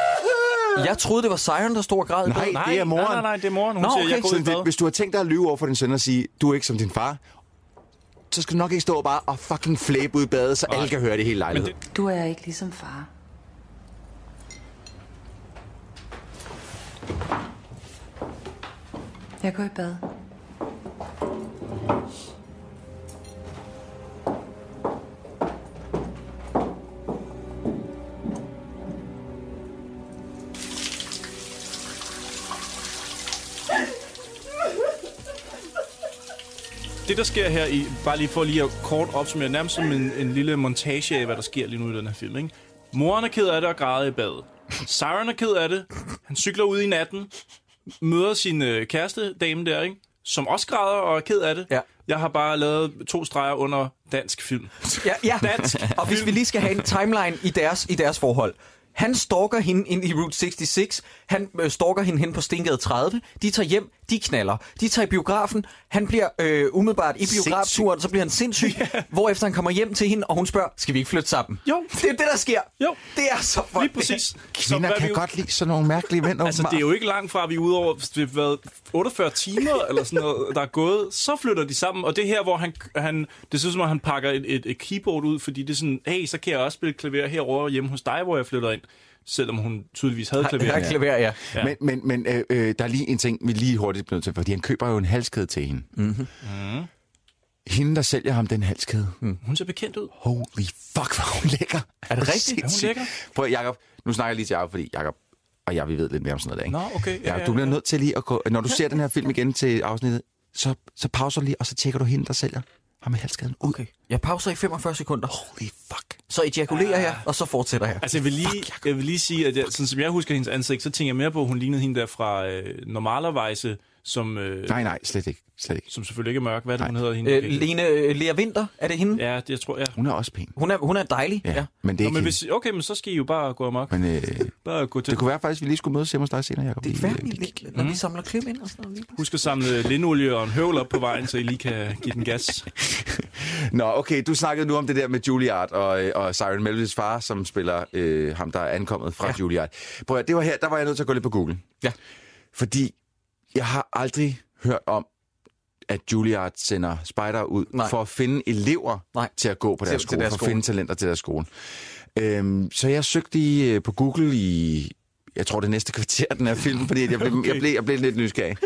Jeg troede, det var Siren, der stod og græd. Nej, det er moren. Nej, nej, nej, det er moren. Hun Nå, siger, okay. jeg går ud i bad. Hvis du har tænkt dig at lyve over for din søn og sige, du er ikke som din far, så skal du nok ikke stå bare og fucking flæbe ud i badet, så nej. alle kan høre det hele lejlighed. Det... Du er ikke ligesom far. Jeg går i bad. Det, der sker her, i, bare lige for lige at kort opsummere, nærmest som en, en lille montage af, hvad der sker lige nu i den her film, ikke? Moren er ked af det og græder i badet. Siren er ked af det. Han cykler ud i natten, møder sin øh, kæreste dame der, ikke? Som også græder og er ked af det. Ja. Jeg har bare lavet to streger under dansk film. Ja, ja. Dansk og hvis vi lige skal have en timeline i deres, i deres forhold. Han stalker hende ind i Route seksogtres. Han øh, stalker hende hen på Stengade tredive. De tager hjem. De knaller. De tager i biografen. Han bliver øh, umiddelbart i biografturen, så bliver han sindssyg. Yeah. Hvorefter han kommer hjem til hende, og hun spørger, skal vi ikke flytte sammen? Jo. Det er det, der sker. Jo. Det er så fucking. Lige præcis. Kvinder kan jo godt lide sådan nogle mærkelige mænd. Altså, det er jo ikke langt fra, at vi er ude over det har været otteogfyrre timer, eller sådan noget, der er gået. Så flytter de sammen, og det her, hvor han, han det synes som om, han pakker et, et, et keyboard ud, fordi det er sådan, hey, så kan jeg også spille klaver herovre hjemme hos dig, hvor jeg flytter ind. Selvom hun tydeligvis havde klaver. Ja, klaver, ja. ja. Men, men, men øh, øh, der er lige en ting, vi lige hurtigt bliver nødt til, fordi han køber jo en halskæde til hende. Mm-hmm. Mm. Hende, der sælger ham den halskæde. Mm. Hun ser bekendt ud. Holy fuck, hvor hun lækker. Er det rigtigt? Er hun lækker? Prøv, Jacob, nu snakker jeg lige til Jacob, fordi Jacob og jeg, vi ved lidt mere om sådan noget der, ikke? Nå, okay. Ja, Jacob, ja, du bliver ja. nødt til lige at gå, når du ja. ser den her film igen til afsnittet, så, så pauser du lige, og så tjekker du hende, der sælger ham med halskæden ud. Okay. Jeg pauser i femogfyrre sekunder. Holy fuck. Så ejakulerer jeg, og så fortsætter jeg. Altså, jeg vil lige, jeg vil lige sige, at jeg, sådan som jeg husker hendes ansigt, så tænker jeg mere på, at hun lignede hende der fra øh, Normalerweise, som... Øh, nej, nej, slet ikke. Slet ikke. Som selvfølgelig ikke er mørk. Hvad er det, hun hedder? Hende? Øh, Lene øh, Lea Winther, er det hende? Ja, det jeg tror jeg. Hun er også pæn. Hun er, hun er dejlig, ja. ja. Men det er Nå, ikke men hvis, okay, men så skal I jo bare gå amok. Men, øh, bare gå til. Det kunne være faktisk, at vi lige skulle mødes hjemme hos dig senere, Jacob. Det er færdigt, når mm. vi samler klip ind og sådan noget. Husk at samle lindolie og en høvl op på vejen, så I lige kan give den gas. Nå, okay, du snakkede nu om det der med Juilliard og, og Siren Melville's far, som spiller øh, ham, der er ankommet fra ja. Juilliard. Prøv at, det var her, der var jeg nødt til at gå lidt på Google. Ja. Fordi jeg har aldrig hørt om, at Juilliard sender spejdere ud Nej. for at finde elever Nej. til at gå på deres til, skole, til deres for skole. at finde talenter til deres skole. Øhm, så jeg søgte i, på Google i, jeg tror det næste kvarter, den her film, fordi jeg blev, okay. jeg blev, jeg blev lidt nysgerrig.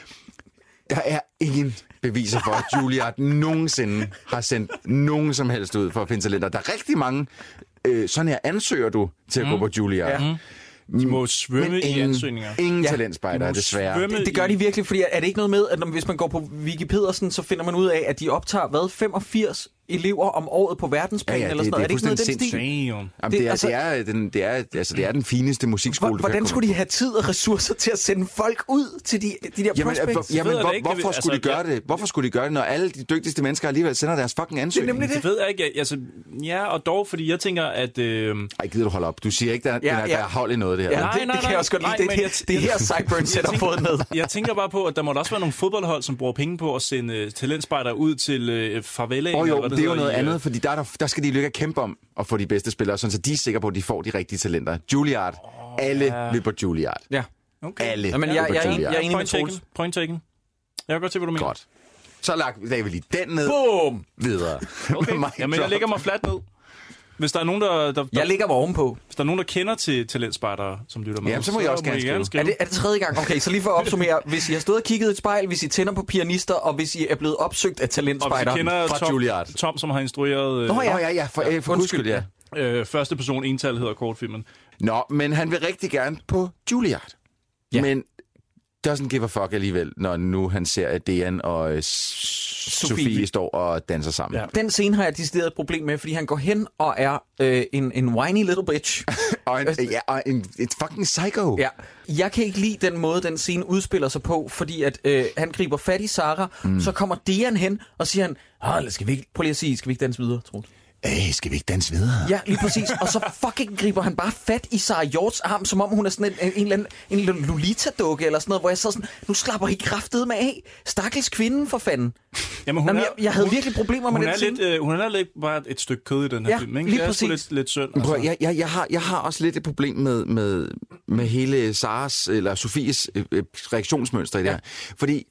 Der er ingen beviser for, at Juilliard nogensinde har sendt nogen som helst ud for at finde talenter. Der er rigtig mange, øh, sådan her ansøger du til at mm. gå på Juilliard. Ja. De må svømme ingen, i ansøgninger. Ingen ja, talentspejder, desværre. Det, det gør de virkelig, fordi er det ikke noget med, at når, hvis man går på Wikipedersen, så finder man ud af, at de optager, hvad, femogfirs elever om året på verdensplan, ja, ja, eller sådan noget? Er det ikke noget af den stil? Jamen, det, er, altså, det, er, den, det, er, altså, det er den fineste musikskole, Hvordan du kan skulle de have tid og ressourcer til at sende folk ud til de, de der jamen, prospects? Hvor, jamen, hvor, hvorfor altså, skulle de gøre det? Hvorfor skulle de gøre det, når alle de dygtigste mennesker alligevel sender deres fucking ansøgning? Det, det. det ved jeg ikke. Altså, ja, og dog, fordi jeg tænker, at... Øh... Ej, gider du holde op? Du siger ikke, at der, ja, ja. der er hold i noget, det her. Ja, nej, nej, nej, det kan jeg også godt lide. Det, det, det her Sideburn sætter fået ned. Jeg tænker bare på, at der må også være nogle fodboldhold, som bruger penge på at sende uh, talentspejdere ud til uh, favelaen. Åh oh, jo, det, det er jo noget i, andet, fordi der, er der, der skal de lykke at kæmpe om at få de bedste spillere, sådan så de er sikre på, at de får de rigtige talenter. Juilliard. Oh, alle ja. løber Juilliard. Ja. Okay. Alle ja, men jeg, jeg, jeg, jeg er enig med Troels. Point taken. Jeg kan godt se, hvad du mener. Godt. Så lagde vi lige den ned. Boom! Videre. Okay. Jamen, jeg lægger mig fladt ned. Hvis der er nogen, der... der, der jeg ligger mig ovenpå. Hvis der er nogen, der kender til talentspejdere, som lytter med, jamen, så må jeg også gerne skrive. skrive. Er det, er det tredje gang? Okay, så lige for at opsummere. Hvis I har stået og kigget i et spejl, hvis I tænder på pianister, og hvis I er blevet opsøgt af talentspejdere fra Tom, Juilliard. Tom, som har instrueret... Nå ja, ja, ja, for, ja, for undskyld, ja. Øh, første person ental hedder kortfilmen. Nå, men han vil rigtig gerne på Juilliard. Ja. Men doesn't give a fuck alligevel, når nu han ser, at Dejan og uh, Sofie. Sofie står og danser sammen. Ja. Den scene har jeg decideret et problem med, fordi han går hen og er øh, en, en whiny little bitch. og en, ja, og en, en fucking psycho. Ja. Jeg kan ikke lide den måde, den scene udspiller sig på, fordi at øh, han griber fat i Sarah, mm. så kommer Dejan hen og siger han, Åh, skal vi ikke, prøv lige at sige, skal vi ikke danse videre, Troels? Æh, skal vi ikke danse videre? Ja, lige præcis. Og så fucking griber han bare fat i Sarah Hjorts arm, som om hun er sådan en, en, en eller anden en lille Lolita-dukke eller sådan noget, hvor jeg så sådan, nu slapper I kraftedeme med af. Stakkels kvinden, for fanden. Jamen, hun Jamen, er, jeg, jeg havde hun, virkelig problemer med hun den er scene. lidt, øh, hun er lidt bare et stykke kød i den her ja, film, ikke? Lige det er præcis. lidt, lidt synd. Altså. Prøv, jeg, jeg, jeg, har, jeg har også lidt et problem med, med, med hele Saras, eller Sofies øh, reaktionsmønster i det ja. her. Fordi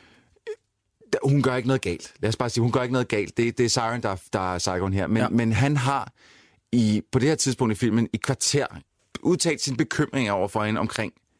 hun gør ikke noget galt. Lad os bare sige, hun gør ikke noget galt. Det, det er Siren, der, der er psykoen her. Men, ja. men han har i, på det her tidspunkt i filmen i kvarter udtalt sin bekymring over for hende omkring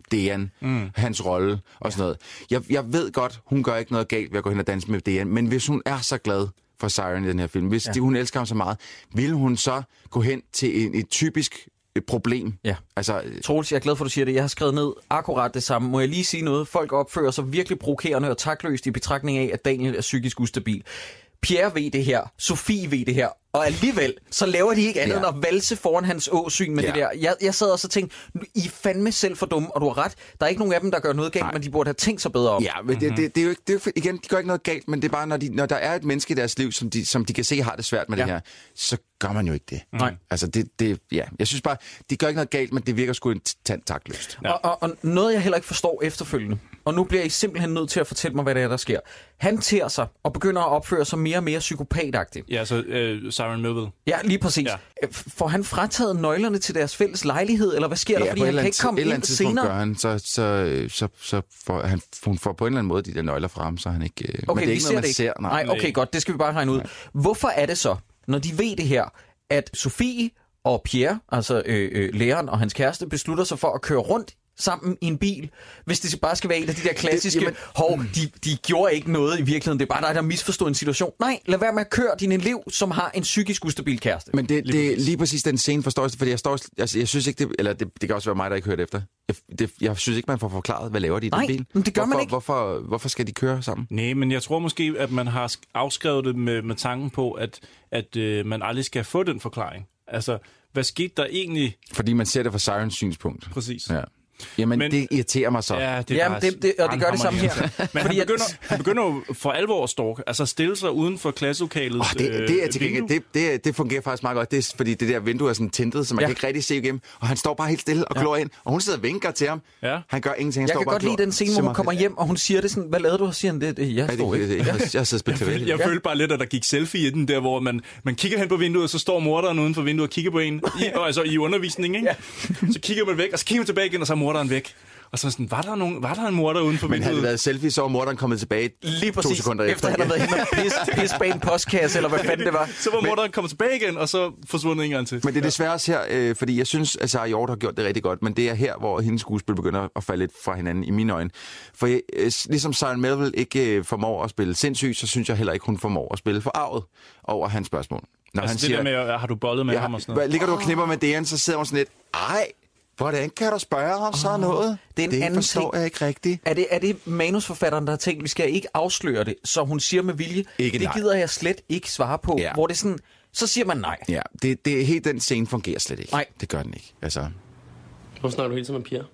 Dejan, mm. hans rolle og sådan noget. Jeg, jeg ved godt, hun gør ikke noget galt ved at gå hen og danse med Dejan, men hvis hun er så glad for Siren i den her film, hvis ja. de, hun elsker ham så meget, vil hun så gå hen til en, et typisk et problem? Ja. Altså, Troels, jeg er glad for, at du siger det. Jeg har skrevet ned akkurat det samme. Må jeg lige sige noget? Folk opfører sig virkelig provokerende og takløst i betragtning af, at Daniel er psykisk ustabil. Pierre ved det her, Sofie ved det her, og alligevel, så laver de ikke andet ja. end at valse foran hans åsyn med ja. det der. Jeg, jeg sad også og tænkte, I er fandme selv for dumme, og du har ret. Der er ikke nogen af dem, der gør noget galt, Nej. men de burde have tænkt sig bedre om. Ja, men det, det, det er jo ikke, det er jo, igen, de gør ikke noget galt, men det er bare, når, de, når der er et menneske i deres liv, som de, som de kan se har det svært med ja. det her, så gør man jo ikke det. Nej. Altså, det, det, ja. Jeg synes bare, de gør ikke noget galt, men det virker sgu en tand takløst. Ja. Og, og, og noget, jeg heller ikke forstår efterfølgende, og nu bliver I simpelthen nødt til at fortælle mig, hvad det er, der sker. Han tager sig og begynder at opføre sig mere og mere psykopatagtigt. Ja, så øh, Siren Melville. Ja, lige præcis. Ja. Får han frataget nøglerne til deres fælles lejlighed, eller hvad sker ja, der? Fordi han kan ikke komme ind senere. Gør han, så, så, så, så får han, hun får på en eller anden måde de der nøgler fra ham, så han ikke... Okay, men det er vi ikke ser noget, det ikke. Ser, nej. nej, okay, godt. Det skal vi bare regne ud. Nej. Hvorfor er det så, når de ved det her, at Sofie og Pierre, altså øh, øh, læreren og hans kæreste, beslutter sig for at køre rundt sammen i en bil, hvis det bare skal være en af de der klassiske, det, jamen, hov, de, de gjorde ikke noget i virkeligheden, det er bare dig, der misforstod en situation. Nej, lad være med at køre din elev, som har en psykisk ustabil kæreste. Men det, det er lige præcis den scene, forstår jeg, fordi jeg står, altså, jeg synes ikke, det, eller det, det kan også være mig, der ikke hørte efter. Jeg, det, jeg synes ikke, man får forklaret, hvad laver de i Nej, den bil. Men det gør hvorfor, man ikke. Hvorfor, hvorfor skal de køre sammen? Nej, men jeg tror måske, at man har afskrevet det med, med tanken på, at, at øh, man aldrig skal få den forklaring. Altså, hvad skete der egentlig? Fordi man ser det fra Sirens synspunkt. Præcis. Ja. Jamen, men, det irriterer mig så. Ja, det, Jamen, det, det, og det gør det samme her. Men han begynder, han begynder jo for alvor at stalke, altså stille sig uden for klasselokalet. Oh, det, det, er til gengæld, det, det, det fungerer faktisk meget godt, det er, fordi det der vindue er sådan tintet, så man ja. kan ikke rigtig se igennem, og han står bare helt stille og glor ja. ind, og hun sidder og vinker til ham. Ja. Han gør ingenting, han jeg står kan bare godt lide den scene, hvor hun kommer hjem, og hun siger det sådan, hvad lavede du? Og siger han, det, det jeg står ikke. Jeg, jeg, jeg, jeg, jeg, jeg følte bare lidt, at der gik selfie i den der, hvor man, man kigger hen på vinduet, og så står morderen uden for vinduet og kigger på en, i, altså i undervisning, ikke? Så kigger man væk, og så kigger man tilbage igen, og så er morderen væk. Og så sådan, var der, nogen, var der en morder uden for vinduet? Men havde det været selfie, så var morderen kommet tilbage lige præcis, to sekunder efter. efter han havde været henne og pisse pis bag en postkasse, eller hvad fanden det var. Så var morderen kommet tilbage igen, og så forsvundet en gang til. Men det er desværre også her, øh, fordi jeg synes, at Sarah Hjort har gjort det rigtig godt, men det er her, hvor hendes skuespil begynder at falde lidt fra hinanden i mine øjne. For øh, ligesom Siren Melville ikke øh, formår at spille sindssygt, så synes jeg heller ikke, hun formår at spille forarvet over hans spørgsmål. Når altså han det siger, der med, har du bollet med ja, ham og sådan noget? Ligger du og knipper med Dejan, så sidder hun sådan lidt, ej, hvordan kan du spørge om oh, sådan noget? Det, er en det anden forstår ting. jeg ikke rigtigt. Er det, er det manusforfatteren, der har tænkt, vi skal ikke afsløre det, så hun siger med vilje, ikke det nej. gider jeg slet ikke svare på, ja. hvor det sådan, så siger man nej. Ja, det, det, helt den scene fungerer slet ikke. Nej. Det gør den ikke. Altså. Hvorfor snakker du hele tiden med Pierre?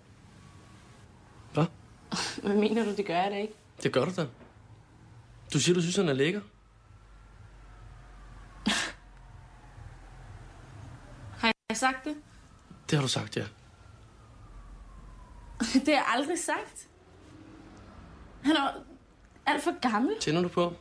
Hvad? Hvad mener du, det gør jeg da ikke? Det gør du da. Du siger, du synes, han er lækker. Har jeg sagt det? Det har du sagt, ja. Det har jeg aldrig sagt. Han er alt for gammel. Tænder du på?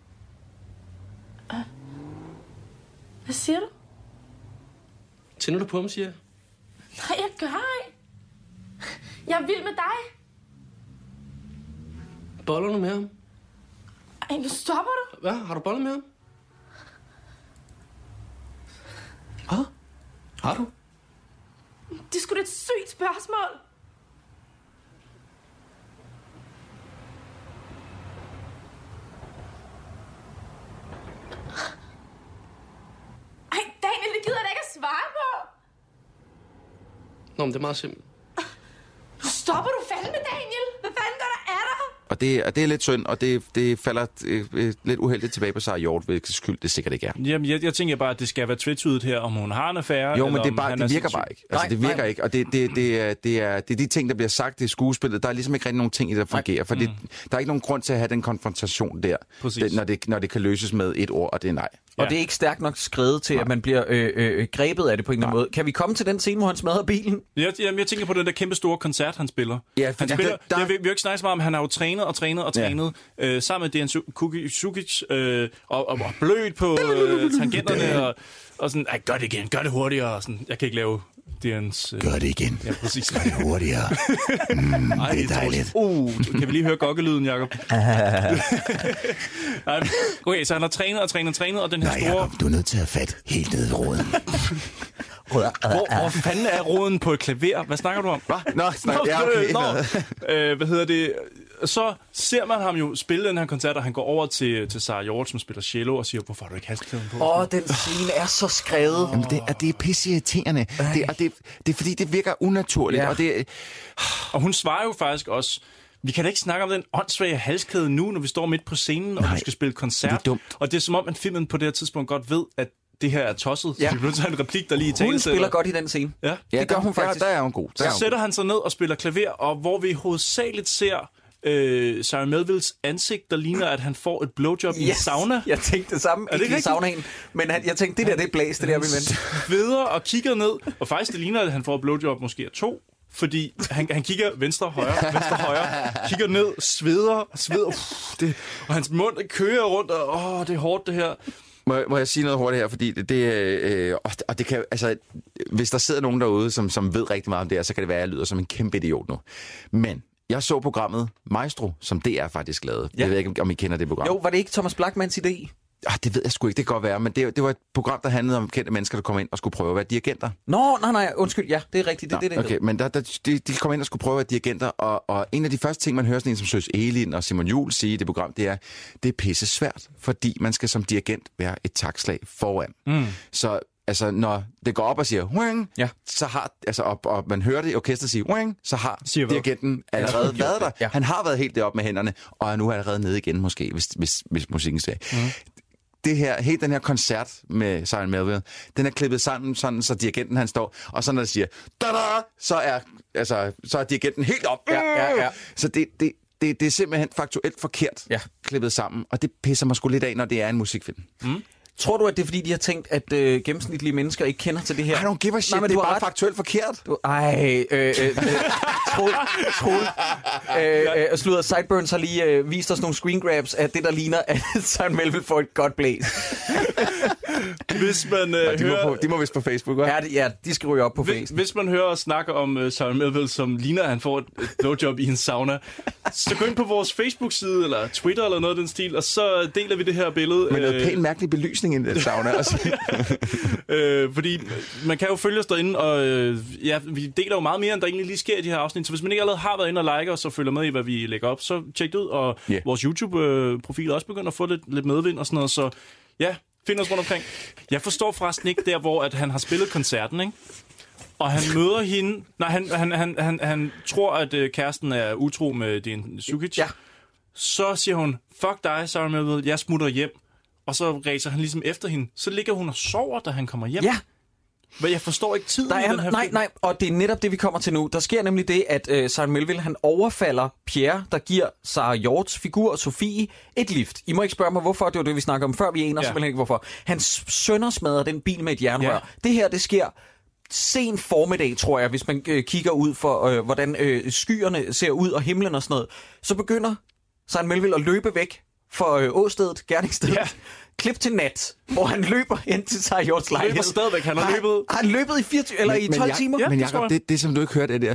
Hvad siger du? Tænder du på ham, siger jeg? Nej, jeg gør ikke. Jeg er vild med dig. Boller du med ham? Ej, nu stopper du. Hvad? Har du bollet med ham? Hvad? Har du? Det er sgu da et sygt spørgsmål. Ej, Daniel, det gider jeg da ikke at svare på. Nå, men det er meget simpelt. Nu stopper du fandme, Daniel. Hvad fanden gør der af dig? Og det, og det er lidt synd, og det, det falder øh, øh, lidt uheldigt tilbage på Sarah Hjort, hvilket skyld det sikkert ikke er. Jamen, jeg, jeg tænker bare, at det skal være tvetydigt her, om hun har en affære. Jo, men det, er bare, det virker bare ikke. Altså, nej, det virker nej. ikke, og det, det, det, er, det, er, det er de ting, der bliver sagt i skuespillet. Der er ligesom ikke rigtig nogen ting, der fungerer, for mm. det, der er ikke nogen grund til at have den konfrontation der, det, når, det, når det kan løses med et ord, og det er nej. Og ja. det er ikke stærkt nok skrevet til, nej. at man bliver øh, øh, grebet af det på en eller anden måde. Kan vi komme til den scene, hvor han smadrer bilen? Jeg, jamen, jeg tænker på den der kæmpe store koncert, han spiller. Ja, han spiller der, der... Jeg, vi, vi har ikke snakket så meget om, han har jo trænet og trænet og trænet ja. øh, sammen med Dejan Sukic øh, og, og, og blødt på øh, tangenterne og, og sådan, ej, gør det igen, gør det hurtigere. Og sådan, jeg kan ikke lave Dejans... Øh... Gør det igen. Ja, præcis. Gør det hurtigere. Mm, ej, det er dejligt. Uh, kan vi lige høre gokkelyden, Jacob? Okay, så han har trænet og trænet og trænet, og den her Nej, store... Jacob, du er nødt til at have fat helt ned i roden. hvor, hvor fanden er roden på et klaver? Hvad snakker du om? Hvad? Nå, snak, ja, okay. Nå, øh, hvad hedder det? Så ser man ham jo spille den her koncert, og han går over til, til Sarah Hjort, som spiller cello, og siger, hvorfor har du ikke halskæden på? Åh, oh, den scene er så skrevet. Jamen, det, er, det er pisseirriterende. Det, og det, det er fordi, det virker unaturligt. Ja. Og, det... og hun svarer jo faktisk også, vi kan da ikke snakke om den åndssvage halskæde nu, når vi står midt på scenen, og Nej, du skal spille koncert. det er dumt. Og det er som om, at filmen på det her tidspunkt godt ved, at det her er tosset. Ja. Så vi bliver nødt til at have en replik, der lige i tale. Hun spiller godt i den scene. Ja, det gør hun faktisk. Der, der er hun god. Der så hun sætter god. han sig ned og spiller klaver, og hvor vi hovedsageligt ser øh, Sarah Melvilles ansigt, der ligner, at han får et blowjob yes. i en sauna. Jeg tænkte det samme. Er det ikke i saunaen, men han, jeg tænkte, det der, det er blæst, det der, vi venter. Sveder og kigger ned, og faktisk det ligner, at han får et blowjob måske af to. Fordi han, han kigger venstre, højre, venstre, højre, kigger ned, sveder, sveder, uff, det, og hans mund kører rundt, og åh, det er hårdt det her. Må, må jeg sige noget hurtigt her, fordi det, det øh, og det kan, altså, hvis der sidder nogen derude, som, som ved rigtig meget om det her, så kan det være, at jeg lyder som en kæmpe idiot nu. Men jeg så programmet Maestro, som D R faktisk lavede. Ja. Jeg ved ikke, om I kender det program. Jo, var det ikke Thomas Blachmans idé? Ah, det ved jeg sgu ikke, det kan godt være, men det, det var et program, der handlede om kendte mennesker, der kom ind og skulle prøve at være dirigenter. Nå, nej, nej, undskyld, ja, det er rigtigt, det er det, det okay, men der, der, de, de kom ind og skulle prøve at være dirigenter, og, og en af de første ting, man hører sådan en som Søs Elin og Simon Juhl sige i det program, det er, det er pisse svært, fordi man skal som dirigent være et takslag foran. Mm. Så altså, når det går op og siger, Wing, ja. så har, altså, og, og man hører det i orkestret sige, Wing, så har siger dirigenten allerede ja. været der. Ja. Han har været helt deroppe med hænderne, og er nu allerede nede igen, måske, hvis, hvis, hvis musikken siger. Mm. Det her, helt den her koncert med Sarah Melville, den er klippet sammen, sådan, så dirigenten han står, og så når det siger, da-da, så er, altså, så er dirigenten helt op. Ja, ja, ja. Så det, det, det, det er simpelthen faktuelt forkert ja. klippet sammen, og det pisser mig sgu lidt af, når det er en musikfilm. Mm. Tror du, at det er fordi, de har tænkt, at øh, gennemsnitlige mennesker ikke kender til det her? I don't give a shit, nej, men det er bare ret... faktuelt forkert. Du, ej, øh, øh, Troel, Troel, øh, øh, slutter Sideburns har lige øh, vist os nogle screen grabs af det, der ligner, at Sarah Melville får et godt blæs. Hvis man øh, ja, de, hører... må på, de må vist på Facebook, hva'? Ja, de, ja, de skal ryge op på hvis, Facebook. Hvis man hører og snakker om uh, Sarah Melville, som ligner, at han får et, et blowjob i en sauna, så gå ind på vores Facebook-side, eller Twitter, eller noget af den stil, og så deler vi det her billede. Med noget pænt mærkelig belysning i den sauna. øh, fordi man kan jo følge os derinde, og øh, ja, vi deler jo meget mere, end der egentlig lige sker i de her afsnit. Så hvis man ikke allerede har været inde og liker os og følger med i, hvad vi lægger op, så tjek det ud. Og yeah. vores YouTube-profil er også begyndt at få lidt, lidt medvind og sådan noget. Så ja, find os rundt omkring. Jeg forstår forresten ikke der, hvor at han har spillet koncerten, ikke? Og han møder hende... Nej, han, han, han, han, han tror, at øh, kæresten er utro med din Sukic. Ja. Så siger hun, fuck dig, Sarah Melville, jeg smutter hjem. Og så ræser han ligesom efter hende. Så ligger hun og sover, da han kommer hjem. Ja. Men jeg forstår ikke tiden der er, i den her Nej, film. nej, og det er netop det, vi kommer til nu. Der sker nemlig det, at øh, Sarah Melville, han overfalder Pierre, der giver Sarah Hjorts figur, Sofie, et lift. I må ikke spørge mig, hvorfor. Det var det, vi snakkede om før. Vi aner ja. simpelthen ikke, hvorfor. Hans sønner smadrer den bil med et jernrør. Ja. Det her, det sker sen formiddag, tror jeg, hvis man øh, kigger ud for, øh, hvordan øh, skyerne ser ud, og himlen og sådan noget. Så begynder Sarah Melville at løbe væk for øh, åstedet, gerningsstedet. Ja. Klip til nat, hvor han løber ind til Sarah Hjorts lejlighed. Han løber stadigvæk, han har løbet... Har han løbet i, fireogtyve, eller men, i tolv men, timer? Ja, men Jacob, det, det som du ikke hørte, er det der...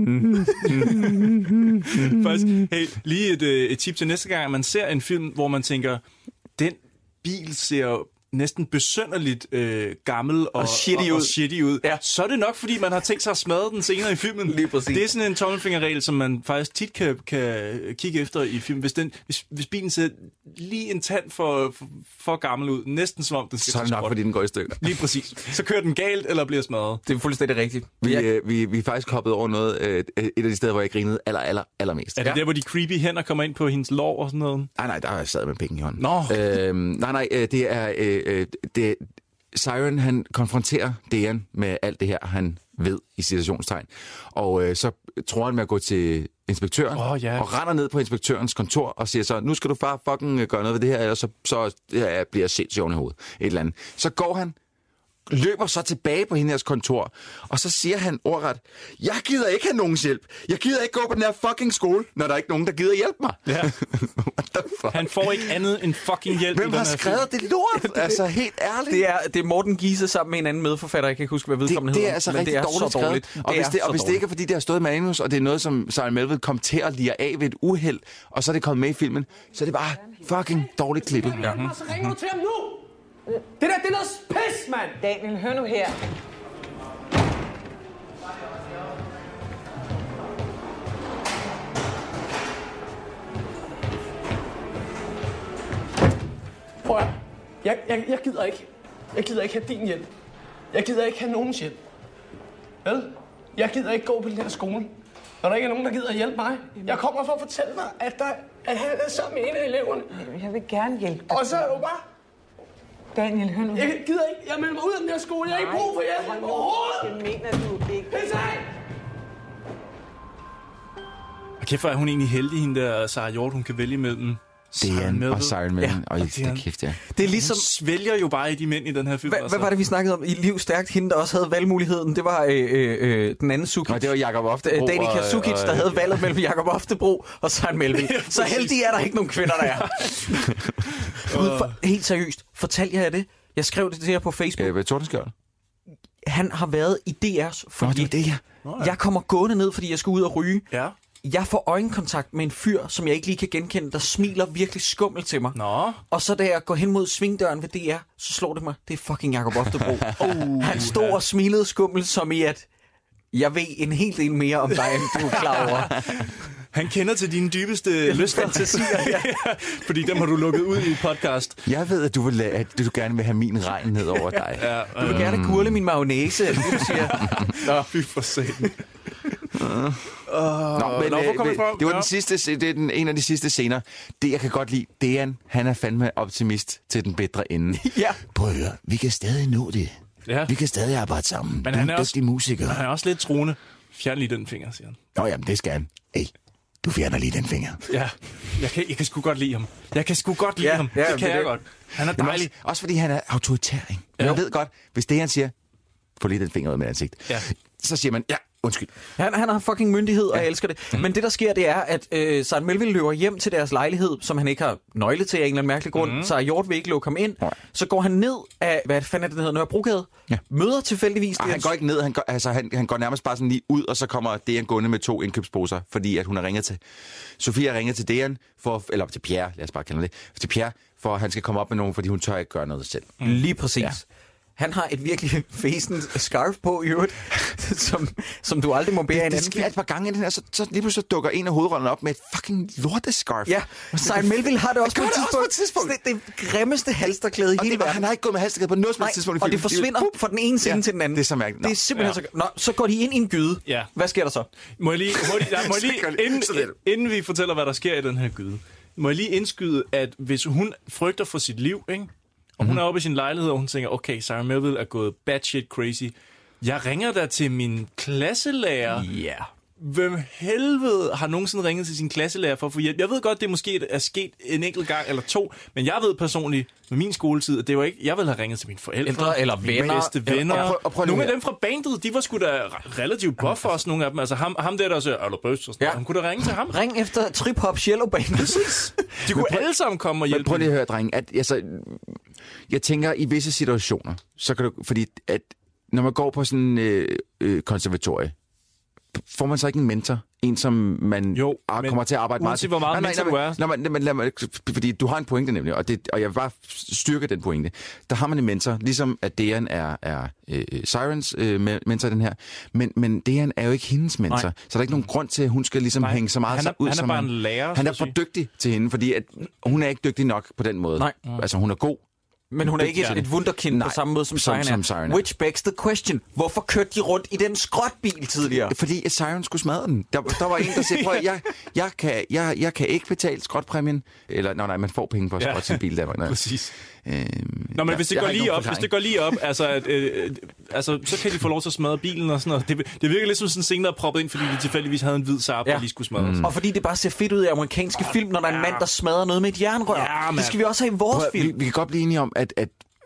Faktisk, hey, lige et, et tip til næste gang, at man ser en film, hvor man tænker, den bil ser næsten besønderligt øh, gammel og, og shitty og, ud, og shitty ud. Ja. Så er det nok, fordi man har tænkt sig at smadre den senere i filmen. Lige præcis. Det er sådan en tommelfingerregel, som man faktisk tit kan, kan kigge efter i film. Hvis, den, hvis, hvis bilen ser lige en tand for, for, for gammel ud, næsten som om den skal så er det nok, fordi den går i stykker. Lige præcis. Så kører den galt eller bliver smadret. Det er fuldstændig rigtigt. Vi, øh, vi, vi er faktisk hoppet over noget, øh, et af de steder, hvor jeg grinede aller, aller, allermest. Er det ja. der, hvor de creepy hænder kommer ind på hendes lår og sådan noget? Nej, nej, der har jeg sad med penge i hånden. Nå. Øh, nej, nej, det er... Øh, det, Siren, han konfronterer Dejan med alt det her, han ved i situationstegn. Og øh, så tror han med at gå til inspektøren, oh, yeah. og render ned på inspektørens kontor og siger så, nu skal du bare fucking gøre noget ved det her, ellers så, så ja, bliver jeg set sjovt i hovedet. Et eller andet. Så går han, løber så tilbage på hendes kontor, og så siger han ordret, jeg gider ikke have nogens hjælp. Jeg gider ikke gå på den her fucking skole, når der er ikke nogen, der gider hjælpe mig. Ja. Han får ikke andet end fucking hjælp. Hvem har skrevet film? Det lort? Altså, helt ærligt. Det er, det er Morten Giese sammen med en anden medforfatter, jeg kan ikke huske, hvad vedkommende det, det hedder. er altså rigtig det er dårligt skrevet. Dårligt. Og, hvis det, og hvis det ikke er, fordi det har stået i manus, og det er noget, som Sarah Melville kom til at lide af ved et uheld, og så er det kommet med i filmen, så er det bare fucking dårligt klippet. Ja. Så ringer du til ham nu! Det der, det er noget pis, mand! Daniel, hør nu her. Jeg, jeg, jeg gider ikke. Jeg gider ikke have din hjælp. Jeg gider ikke have nogens hjælp. Vel? Jeg gider ikke gå på den her skole. Når der ikke er nogen, der gider hjælpe mig. Jeg kommer for at fortælle dig, at, der, at han er sammen med en af eleverne. Jeg vil gerne hjælpe dig. Og så er du bare... Daniel, hør nu. Jeg gider ikke. Jeg melder mig ud af den her skole. Jeg har ikke brug for hjælp overhovedet. Jeg mener du ikke. Pisse af! Og kæft, er hun egentlig heldig, hende der Sarah Hjort, hun kan vælge mellem Dejan og Siren Melvin. Ja, og det er kæft, ja. Det er ligesom... Hun svælger jo bare i de mænd i den her film. Hva, altså. Hvad var det, vi snakkede om i Liv Stærkt? Hende, der også havde valgmuligheden. Det var øh, øh, den anden Sukic. Nå, det var Jakob Oftebro. Danica Sukic, der havde valget mellem Jakob Oftebro og Siren Melvin. Ja, så heldig er der ikke nogen kvinder, der er. Gud, for, helt seriøst. Fortal jer det. Jeg skrev det til jer på Facebook. Øh, Tordenskjold. Han har været i D R's, fordi Nå, det er det, ja. Nå, ja. Jeg kommer gående ned, fordi jeg skal ud og ryge. Ja. Jeg får øjenkontakt med en fyr, som jeg ikke lige kan genkende, der smiler virkelig skummelt til mig. Nå. Og så da jeg går hen mod svingdøren ved D R, så slår det mig, det er fucking Jakob Oftebro. oh, Han stod og smilede skummelt, som i at, jeg ved en hel del mere om dig, end du er klar over. Han kender til dine dybeste lystfantasier, ja. Fordi dem har du lukket ud i podcast. Jeg ved, at du, vil, at du gerne vil have min regn ned over dig. Ja, øh. Du vil gerne kurle min mayonnaise, er det, du siger? Nå, fy for satan. Uh, Nå, men, Nå, hvor kom øh, fra? det var ja. den sidste, det er den, en af de sidste scener. Det, jeg kan godt lide, Dejan, han er fandme optimist til den bedre ende. Ja. Prøv at høre, vi kan stadig nå det. Ja. Vi kan stadig arbejde sammen. Men du han er er en også, dygtig musiker. Han er også lidt truende. Fjern lige den finger, siger han. Nå jamen, det skal han. Hey, du fjerner lige den finger. Ja, jeg kan, jeg kan sgu godt lide ham. Jeg kan sgu godt lide ja, ham. Ja, det kan det, jeg godt. Han er dejlig. Også, også fordi han er autoritær, ikke? Ja. Jeg ved godt, hvis det han siger, få lige den finger ud med ansigt, ja. Så siger man, ja, undskyld. Han, han har fucking myndighed, og ja. Jeg elsker det. Mm. Men det, der sker, det er, at øh, Siren Melvin løber hjem til deres lejlighed, som han ikke har nøgle til af en eller anden mærkelig grund. Mm. Så Hjort vil ikke lukke ham ind. Nej. Så går han ned af, hvad fanden er det, der hedder, Nørrebrogade. Ja. Møder tilfældigvis... Ej, han går ikke ned, han går, altså, han, han går nærmest bare sådan lige ud, og så kommer Dejan gående med to indkøbsposer, fordi at hun har ringet til... Sofie har ringet til Dejan, for, eller til Pierre, lad os bare kalde det, til Pierre, for at han skal komme op med nogen, fordi hun tør ikke gøre noget selv. Mm. Lige præcis. Ja. Han har et virkelig fæsent scarf på i øvrigt, som, som du aldrig må bære det, en anden. Det sker et par gange i den her, så, så lige pludselig dukker en af hovedrollerne op med et fucking lortescarf. Ja, Siren Melville har det også på et tidspunkt. På et tidspunkt. Det, det grimmeste halsterklæde i hele verden. Han har ikke gået med halsterklæde på noget som helst tidspunkt i filmen. Og det forsvinder fra den ene scene ja, til den anden. Det er så mærkeligt. Det er simpelthen ja. så... Nå, så går de ind i en gyde. Ja. Hvad sker der så? Må jeg lige... Må jeg lige, må jeg lige inden, inden vi fortæller, hvad der sker i den her gyde, må jeg lige indskyde, at hvis hun frygter for sit liv, ikke? Og hun er oppe i sin lejlighed, og hun tænker, okay, Siren Melville er gået batshit crazy. Jeg ringer da til min klasselærer. Ja. Yeah. Hvem helvede har nogensinde ringet til sin klasselærer for at få hjælp? Jeg ved godt, det måske er sket en enkelt gang eller to, men jeg ved personligt med min skoletid, at det var ikke, jeg ville have ringet til mine forældre, Ældre eller venner, bedste venner. Og prøv, og prøv nogle af dem fra bandet, de var sgu da relativt buff også, nogle af dem. Altså ham, ham der, der siger, Arlo Bøs, og sådan ja. Han kunne da ringe til ham. Ring efter Trip Hop Shello Band. Præcis. De kunne alle sammen komme og hjælpe. Men prøv lige at høre, drenge, at altså, jeg tænker, i visse situationer, så kan du, fordi at når man går på sådan en øh, øh, konservatorie, får man så ikke en mentor? En, som man jo, ar- kommer til at arbejde meget til. Hvor meget nej, nej, mentor du er. Nej, nej, nej, nej, fordi du har en pointe nemlig, og, det, og jeg vil bare styrke den pointe. Der har man en mentor, ligesom at Dejan er, er øh, Sirens øh, mentor den her, men, men Dejan er jo ikke hendes mentor, nej. Så der er ikke nogen grund til, at hun skal ligesom nej. hænge så meget han er, ud. Han er som bare han, en lærer. Han er for dygtig til hende, fordi at hun er ikke dygtig nok på den måde. Nej. Altså hun er god. Men hun er ikke et, et wunderkind Nej, på samme måde som, som Siren er. Siren. Which begs the question. Hvorfor kørte de rundt i den skrotbil tidligere? Fordi at Siren skulle smadre den. Der, der var en, der sagde, prøv, jeg, jeg, kan, jeg, jeg kan ikke betale skrotpræmien. Eller nej, nej, man får penge for at skrotte sin bil. Der, nej. Præcis. Øhm, Nå, men der, hvis det går lige op, hvis det går lige op, altså, at, øh, altså, så kan de få lov til at smadre bilen og sådan noget. Det, det virker lidt som sådan en scene, der er proppet ind, fordi de tilfældigvis havde en hvid Saab, ja. Og de skulle smadre. Mm. Og fordi det bare ser fedt ud i amerikanske film, når der er en mand, der smadrer noget med et jernrør. Ja, det skal vi også have i vores prøv, film. Vi, vi kan godt blive enige om, at, at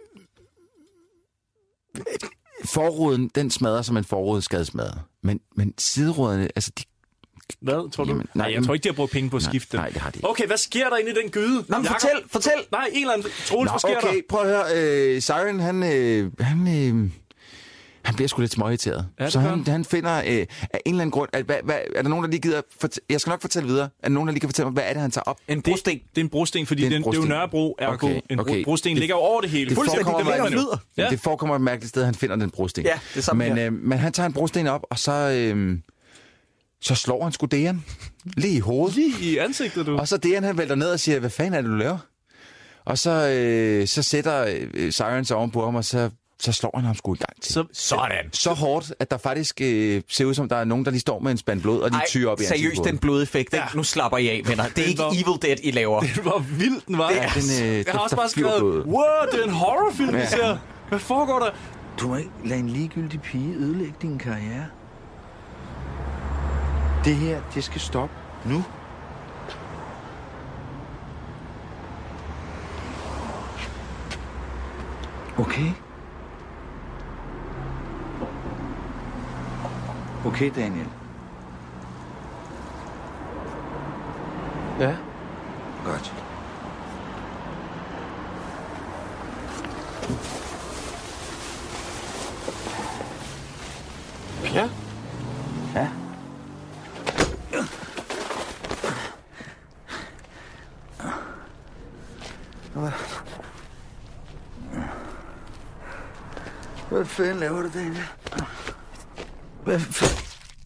forruden, den smadrer, som en forrude skal smadre. Men, men siderådene, altså de... Hvad, tror du? Jamen, nej, jeg tror ikke, de har brugt penge på at skifte dem. Nej, det har de ikke. Okay, hvad sker der inde i den gyde? Nå, men fortæl, fortæl! Nej, en eller anden... Troels, hvad sker okay, der? Prøv at høre. Øh, Siren, han... Øh, han øh, han bliver sgu lidt småirriteret. Ja, så han, han finder øh, af en eller anden grund... At, hvad, hvad, er der nogen, der lige gider... Fortæ- jeg skal nok fortælle videre. Er der nogen, der lige kan fortælle mig, hvad er det, han tager op? En brosten. Det, det er en brosten, fordi det er, en brosten. Det er jo Nørrebro. Ergo, okay, en okay. brosten det, ligger over det hele. Det forekommer, det, det, det, ja. det forekommer et mærkeligt sted, at han finder den brosten. Ja, det samme men, øh, men han tager en brosten op, og så... Øh, så slår han sgu Dejan lige i hovedet. Lige i ansigtet, du. Og så Dejan, han vælter ned og siger, hvad fanden er det, du laver? Og så, øh, så sætter øh, Sirens oven på ham, og så, så slår han ham sgu i gang til. Så, sådan. Så hårdt, at der faktisk øh, ser ud som, der er nogen, der lige står med en spand blod, og de tyrer op i ansigtet. Seriøst, den blodeffekt, ja. Nu slapper I af, venner. Det er ikke var, Evil Dead, I laver. Det var vildt, den var. Det er, den, øh, jeg har også bare skrevet, wow, det er en horrorfilm, vi ja. ser. Hvad foregår der? Du må ikke lade en ligegyldig pige ødelægge din karriere. Det her, det skal stoppe nu. Okay. Okay, Daniel. Ja. Godt. Ja. Ja. Hvad? Hvad fanden laver du, Daniel? Hvad fanden?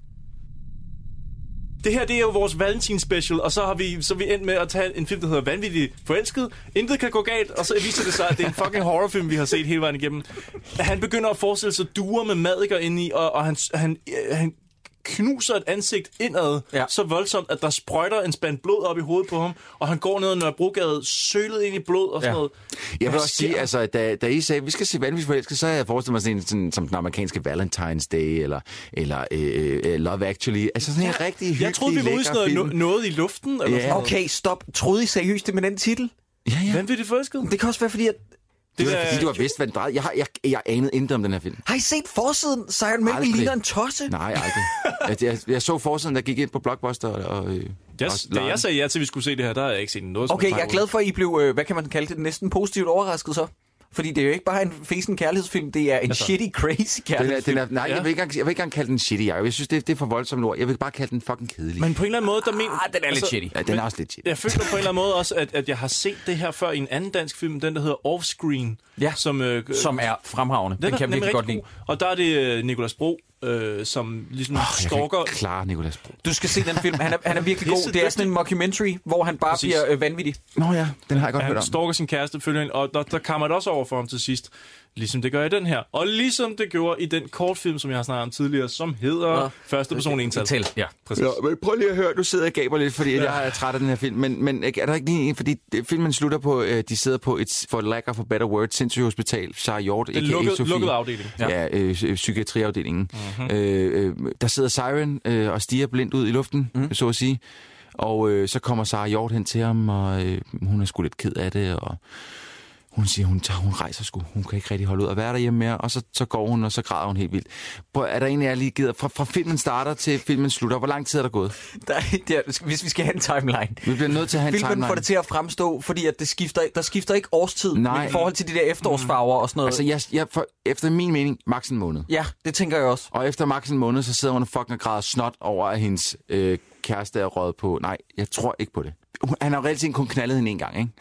Det her, det er jo vores Valentins special, og så har vi så er vi endt med at tage en film, der hedder Vanvittigt Forelsket. Intet kan gå galt, og så viser det sig, at det er en fucking horrorfilm, vi har set hele vejen igennem. Han begynder at forestille sig duer med madikker inde i, og, og han, han, han knuser et ansigt indad ja. så voldsomt, at der sprøjter en spand blod op i hovedet på ham, og han går ned ad Nørrebrogade sølet ind i blod og sådan ja. noget. Jeg vil også sige, altså, da, da I sagde, at vi skal se Vanvittigt Forelsket, så har jeg forestillet mig sådan en, sådan, som den amerikanske Valentine's Day, eller, eller øh, Love Actually. Altså sådan en ja. rigtig hyggelig, jeg troede, vi var ude sådan noget, noget i luften. Eller ja. sådan noget. Okay, stop. Troede I seriøst det med den titel? Ja, ja. Vanvittigt Forelsket? Det kan også være, fordi at det er fordi, du har vidst, hvad den drejede. Jeg, har, jeg, jeg anede intet om den her film. Har I set forsiden? Siren Mabel ligner en tosse? Nej, aldrig. jeg, jeg, jeg så forsiden, der gik ind på Blockbuster. Og, øh, yes, da jeg sagde ja til, at vi skulle se det her, der har jeg ikke set noget. Okay, jeg er glad for, at I blev, øh, hvad kan man kalde det, næsten positivt overrasket så. Fordi det er jo ikke bare en fesen kærlighedsfilm, det er en altså, shitty, crazy kærlighedsfilm. Den er, den er, nej, ja. jeg, vil ikke, jeg vil ikke engang kalde den shitty. Jeg, jeg synes, det, det er for voldsomt ord. Jeg vil bare kalde den fucking kedelig. Men på en eller anden måde, der mener... Ah, den er altså, lidt shitty. Ja, den er også lidt shitty. Jeg føler på en eller anden måde også, at, at jeg har set det her før i en anden dansk film, den der hedder Offscreen. Ja, som, øh, som er fremragende. Den, den kan jeg virkelig godt lide. Og der er det Nicolas Bro, øh, som ligesom oh, stalker... Jeg kan klare Nicolas Bro. Du skal se den film. Han er, han er virkelig god. Det er sådan en mockumentary, hvor han bare Præcis. bliver øh, vanvittig. Nå ja, den har jeg godt han hørt om. Han stalker sin kæreste, følger hende, og der, der kammer det også over for ham til sidst. Ligesom det gør i den her. Og ligesom det gjorde i den kortfilm, som jeg har snakket om tidligere, som hedder ja. Første person ental. Ja, præcis. Ja, men prøv lige at høre, du sidder og gaber lidt, fordi ja. jeg er træt af den her film. Men, men er der ikke lige en, fordi filmen slutter på, de sidder på et, for lack of a better word, sindssygt hospital, Sarah Hjort, den lukkede, lukkede afdeling. Ja, ja øh, psykiatriafdelingen. Mm-hmm. Øh, øh, der sidder Siren øh, og stiger blindt ud i luften, mm. så at sige. Og øh, så kommer Sarah Hjort hen til ham, og øh, hun er sgu lidt ked af det, og hun siger, hun, tager, hun rejser sgu. Hun kan ikke rigtig holde ud at være derhjemme mere. Og så, så går hun, og så græder hun helt vildt. Prøv, er der egentlig, jeg lige gider? Fra, fra filmen starter til filmen slutter, hvor lang tid er der gået? Der, der, hvis vi skal have en timeline. Vi bliver nødt til at have en filmen timeline. Får det til at fremstå, fordi at det skifter, der skifter ikke årstid Nej. i forhold til de der efterårsfarver og sådan noget. Altså, jeg, jeg, for, efter min mening, maks en måned. Ja, det tænker jeg også. Og efter maks en måned, så sidder hun og fucking græder snot over, at hendes øh, kæreste er røget på. Nej, jeg tror ikke på det. Han har jo reelt kun knaldet hende en gang, ikke?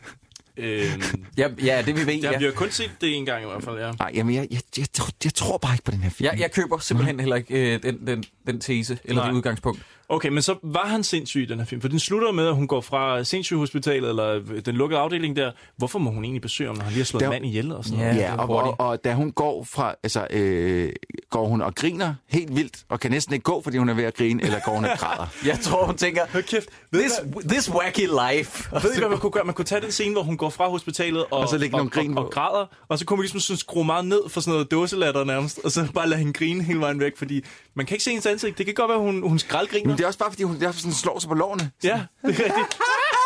Øhm, ja, ja, det vi ved, ja. ja. Vi har kun set det en gang i hvert fald, ja. Nej, jamen, jeg, jeg, jeg, jeg, jeg tror bare ikke på den her film. Jeg, jeg køber simpelthen heller ikke øh, den, den, den tese, eller Nej. det udgangspunkt. Okay, men så var han sindssyg i den her film, for den slutter med, at hun går fra sindssygehospitalet, eller den lukkede afdeling der. Hvorfor må hun egentlig besøge ham, når han lige har slået der, mand ihjel og sådan ja, noget? Ja, og, og, og da hun går fra, altså, øh, går hun og griner helt vildt, og kan næsten ikke gå, fordi hun er ved at grine, eller går hun og græder? Jeg tror, hun tænker, kæft, this, this wacky life. Ved I, hvad man kunne gøre? Man kunne tage den scene, hvor hun går fra hospitalet og, og, så og, og, og, og græder, og så kunne man ligesom sådan skrue meget ned for sådan noget dåselatter nærmest, og så bare lade hende grine hele vejen væk, fordi man kan ikke se hendes ansigt. Det kan godt være, hun, hun skraldgriner. Men det er også bare, fordi hun sådan slår sig på lårene. Ja, det er rigtigt.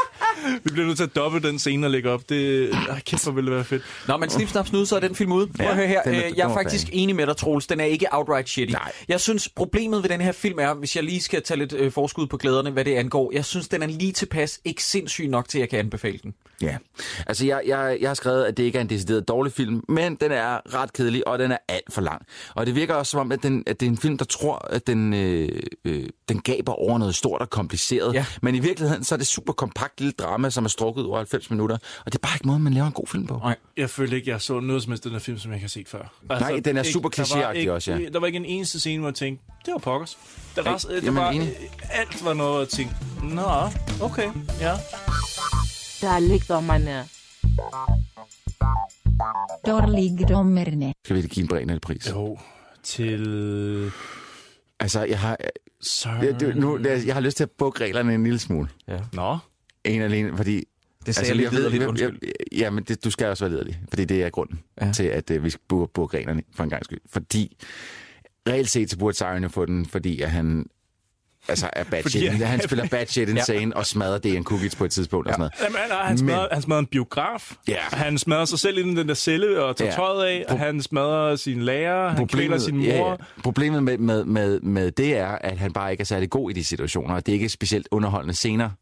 Vi bliver nødt til at doble den scene og lægge op. Det Ej, kæft, hvor ville det være fedt. Nå, men snip, snap, snud, så er den film ude. Prøv at høre her. Er, jeg er faktisk fan. enig med dig, Troels. Den er ikke outright shitty. Nej. Jeg synes, problemet ved den her film er, hvis jeg lige skal tage lidt øh, forskud på glæderne, hvad det angår, jeg synes, den er lige tilpas ikke sindssyg nok til, at jeg kan anbefale den. Ja, altså jeg, jeg, jeg har skrevet, at det ikke er en decideret dårlig film, men den er ret kedelig, og den er alt for lang. Og det virker også som om, at, den, at det er en film, der tror, at den, øh, øh, den gaber over noget stort og kompliceret. Ja. Men i virkeligheden, så er det super kompakt lille drama, som er strukket over halvfems minutter. Og det er bare ikke måden, man laver en god film på. Nej, jeg følte ikke, jeg så noget som helst den her film, som jeg ikke har set før. Altså, Nej, den er super klichéagtig også, ja. Der var ikke en eneste scene, hvor jeg tænkte, det var pokkers. Der, var, det Jamen, var, alt var noget, at tænke, nå, okay, ja. Der ligger man Dårligdommerne. Skal vi give en Brenner-pris? Jo, til... Altså, jeg har... Jeg, det, nu, jeg, jeg har lyst til at bukke reglerne en lille smule. Ja. Nå. En alene, fordi... Det sagde altså, jeg lidt liderligt, undskyld. Ja, men det, du skal også være liderlig, fordi det er grunden ja. til, at uh, vi skal bukke, bukke reglerne for en gang skyld. Fordi reelt set, så burde Siren jo få den, fordi at han... Altså er bad shit. Han, han spiller bad shit insane ja. og smadrer D N Kukic på et tidspunkt ja. og sådan noget. Jamen, han, smadrer, han smadrer en biograf. Ja. Han smadrer sig selv inden den der celle og tager ja. tøjet af. Pro- han smadrer sin lærer. Han kvæler sin mor. Ja, ja. Problemet med, med, med, med det er, at han bare ikke er særlig god i de situationer. Og det er ikke specielt underholdende scener.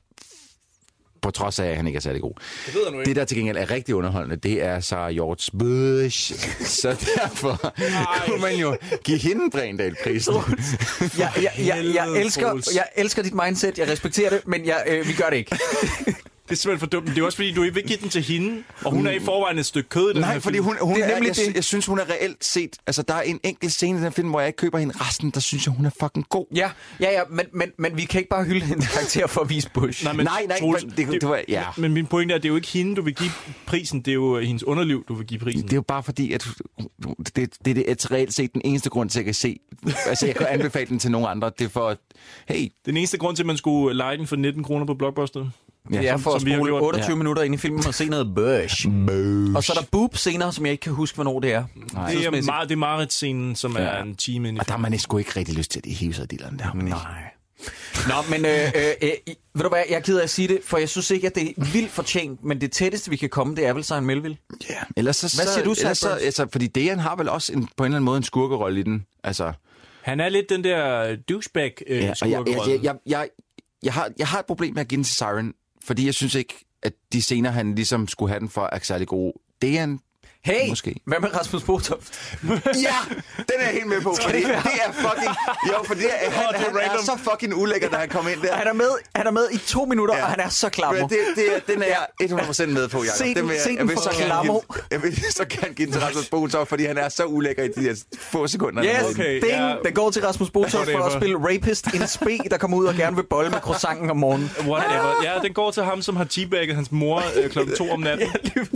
På trods af, at han ikke er særlig god. Det, ved jeg nu ikke. Det, der til gengæld er rigtig underholdende, det er så George Bush. Så derfor kunne man jo give hende Brændal-prisen. jeg, jeg, jeg, jeg, elsker, jeg elsker dit mindset, jeg respekterer det, men jeg, øh, vi gør det ikke. Det er simpelthen for dumt. Det er også fordi, du ikke vil give den til hende, og hun er i forvejen et stykke kød i den Nej, her fordi film. hun, hun det er er, nemlig jeg, det. jeg synes, hun er reelt set... Altså, der er en enkelt scene i den film, hvor jeg ikke køber hende. Resten, der synes jeg, hun er fucking god. Ja, ja, ja men, men, men vi kan ikke bare hylde hendes karakter for at vise Bush. Nej, men, nej, nej Troels, men, det, det, det var, ja. men min pointe er, at det er jo ikke hende, du vil give prisen. Det er jo hendes underliv, du vil give prisen. Det er jo bare fordi, at det, det, det er reelt set den eneste grund til, at jeg kan se... Altså, jeg kan anbefale den til nogle andre. Det er for, at, hey... Den eneste grund til, at man skulle lege den for nitten kroner på Blockbuster. Ja, det er for som, at spole otteogtyve ja. minutter ind i filmen og se noget Bush. Bush. Og så er der boob senere, som jeg ikke kan huske, hvornår det er. Nej. Det er, meget, det er Marit-scenen, som ja. er en time ind i og der har man sgu ikke rigtig lyst til, at de hiver sig af dilleren der. Nej. Nå, men øh, øh, øh, ved du hvad, jeg er ked af at sige det, for jeg synes ikke, at det er vildt fortjent, men det tætteste, vi kan komme, det er vel Simon Melville. Ja, ellers så... Hvad siger du, ellers så altså, fordi Dejan har vel også en, på en eller anden måde en skurkerolle i den. Altså... Han er lidt den der douchebag øh, ja, skurkerolle. Jeg, jeg, jeg, jeg, jeg, har, jeg har et problem med at give den til Siren, fordi jeg synes ikke, at de scener, han ligesom skulle have den for, er særlig gode. Det er en... Hey, måske. Hvad med Rasmus Botoft? Ja, den er jeg helt med på. Fordi det, det er fucking... Jo, for det er, han, oh, han er så fucking ulækker, da han kommer ind der. Han er med, han er med i to minutter, ja. og han er så klammer. Det, det, den er jeg hundrede procent med på, Jacob. Se den, den vil, se jeg, den jeg, for klammer. Jeg vil så gerne give den til Rasmus Botoft, fordi han er så ulækker i de her få sekunder. Yes, okay, ding, ja. den går til Rasmus Botoft for at spille rapist, en spe, der kommer ud og gerne vil bolle med croissanten om morgenen. Whatever. Ja, den går til ham, som har teabagget hans mor øh, klokken to om natten.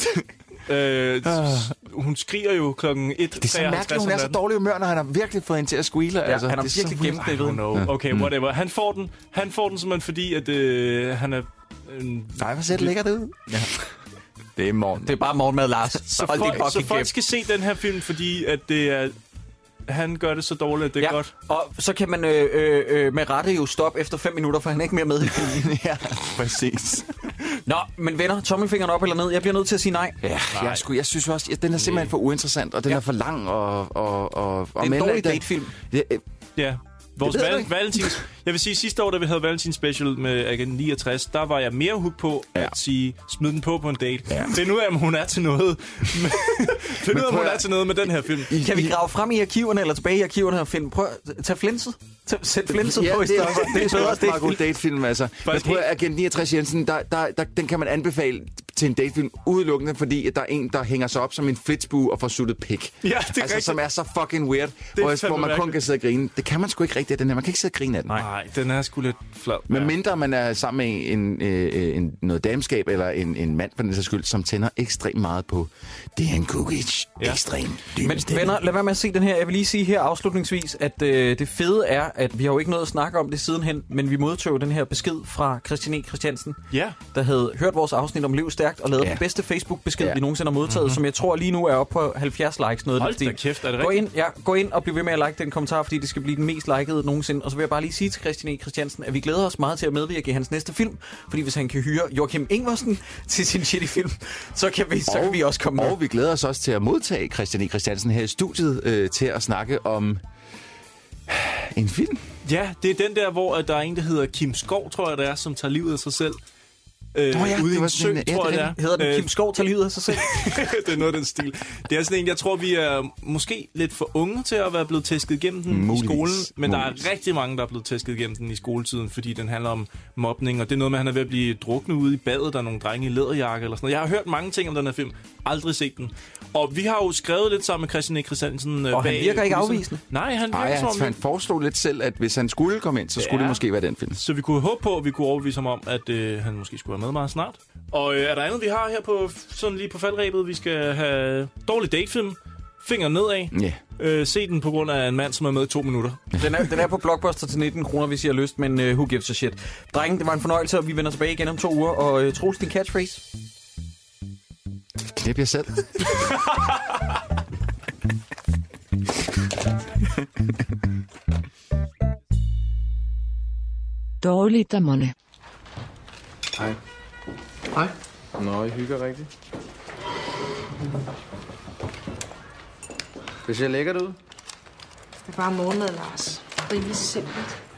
Øh, hun skriger jo klokken et. Det er så mærkeligt, hun er så dårlig humør, når han har virkelig fået hende til at squeale. Ja, altså, han har det virkelig gemt det ved. Okay, whatever. Han får den, han får den simpelthen fordi, at øh, han er... Øh, Nej, hvor ser det lækkert ud. Ja. Det er morgen. Det er bare morgenmad, Lars. Så, folk, så folk skal se den her film, fordi at det er... Han gør det så dårligt, at det er ja, godt. Og så kan man øh, øh, med rette jo stoppe efter fem minutter, for han er ikke mere med i filmen. Ja, præcis. Nå, men venner, tommelfingeren op eller ned. Jeg bliver nødt til at sige nej. Ja, nej. Jeg, sgu, jeg synes også, at den er simpelthen for uinteressant, og den ja. er for lang, og... og, og, og det er en dårlig datefilm. Ja. ja. Vores val- Valentins... Jeg vil sige, sidste år, da vi havde Valentins Special med Agent niogtres, der var jeg mere hooked på ja. at sige, smid den på på en date. Ja. Find ud af, om hun er til noget. Find ud af, om hun er til noget med den her film. Kan vi grave frem i arkiverne, eller tilbage i arkiverne og finde... Prøv at tage flinset. Sæt flinset ja, på i stedet. Det er, det er bedre. Det er en god datefilm, altså. Men prøv at Agent niogtres Jensen, der, der, der, den kan man anbefale til en datefilm udelukkende, fordi at der er en, der hænger sig op som en flitsbue og får suttet pik. Ja, det er altså, rigtigt. som er så fucking weird, hvor, hvor man kun kan sidde og grine. Det kan man sgu ikke rigtigt af den her. Man kan ikke sidde og grine af den. Nej, den er sgu lidt flad. Men mindre man er sammen med en, øh, en, noget dameskab eller en, en mand for den sags skyld, som tænder ekstremt meget på D N Kukic. Ja. Ekstremt dybe Men stemme. venner, lad være med at se den her. Jeg vil lige sige her afslutningsvis, at øh, det fede er, at vi har jo ikke noget at snakke om det sidenhen, men vi modtog den her besked fra Christian E. Christiansen, ja. der havde hørt vores afsnit om Lev Stærkt og lavet ja. den bedste Facebook-besked, ja. vi nogensinde har modtaget, mm-hmm. som jeg tror lige nu er oppe på halvfjerds likes. Noget Hold da kæft, er det gå rigtigt? ind, ja, gå ind og bliv ved med at like den kommentar, fordi det skal blive den mest likede nogensinde. Og så vil jeg bare lige sige til Christian E. Christiansen, at vi glæder os meget til at medvirke i hans næste film, fordi hvis han kan hyre Joachim Ingvarsen til sin shitty film, så kan vi, så og, kan vi også komme og med. vi glæder os også til at modtage Christian E. Christiansen her i studiet øh, til at snakke om en film. Ja, det er den der, hvor der er en, der hedder Kim Skov, tror jeg det er, som tager livet af sig selv. Øh, Nå ja, ude det var i en sø, sådan, tror ja, jeg det er. Hedder den øh, Kim Skov tager livet af sig selv? Det er noget af den stil. Det er sådan en, jeg tror, vi er måske lidt for unge til at være blevet tæsket igennem den Muligvis. i skolen. Men Muligvis. der er rigtig mange, der er blevet tæsket igennem den i skoletiden, fordi den handler om mobning. Og det er noget med, at han er ved at blive druknet ude i badet. Der er nogle drenge i læderjakke eller sådan noget. Jeg har hørt mange ting om den her film. Aldrig set den. Og vi har jo skrevet lidt sammen med Christian E. Christiansen. Og bag han virker ikke kulisserne. afvisende. Nej, han virker Ej, som om... han foreslog lidt selv, at hvis han skulle komme ind, så skulle ja. det måske være den film. Så vi kunne håbe på, at vi kunne overbevise ham om, at øh, han måske skulle med meget snart. Og øh, er der andet, vi har her på sådan lige på faldrebet? Vi skal have dårlig datefilm. Finger nedad. Yeah. Øh, se den på grund af en mand, som er med i to minutter. Den er, den er på Blockbuster til nitten kroner, hvis I har lyst, men uh, who gives a shit. Drenge, det var en fornøjelse, og vi vender tilbage igen om to uger. Og uh, Troels, din catchphrase? Knip jer selv. Dårligdommerne. Hej. Hej. Nå, I hygger rigtigt. Det ser lækkert ud. Det er bare morgenmad, Lars. Rimelig simpelt.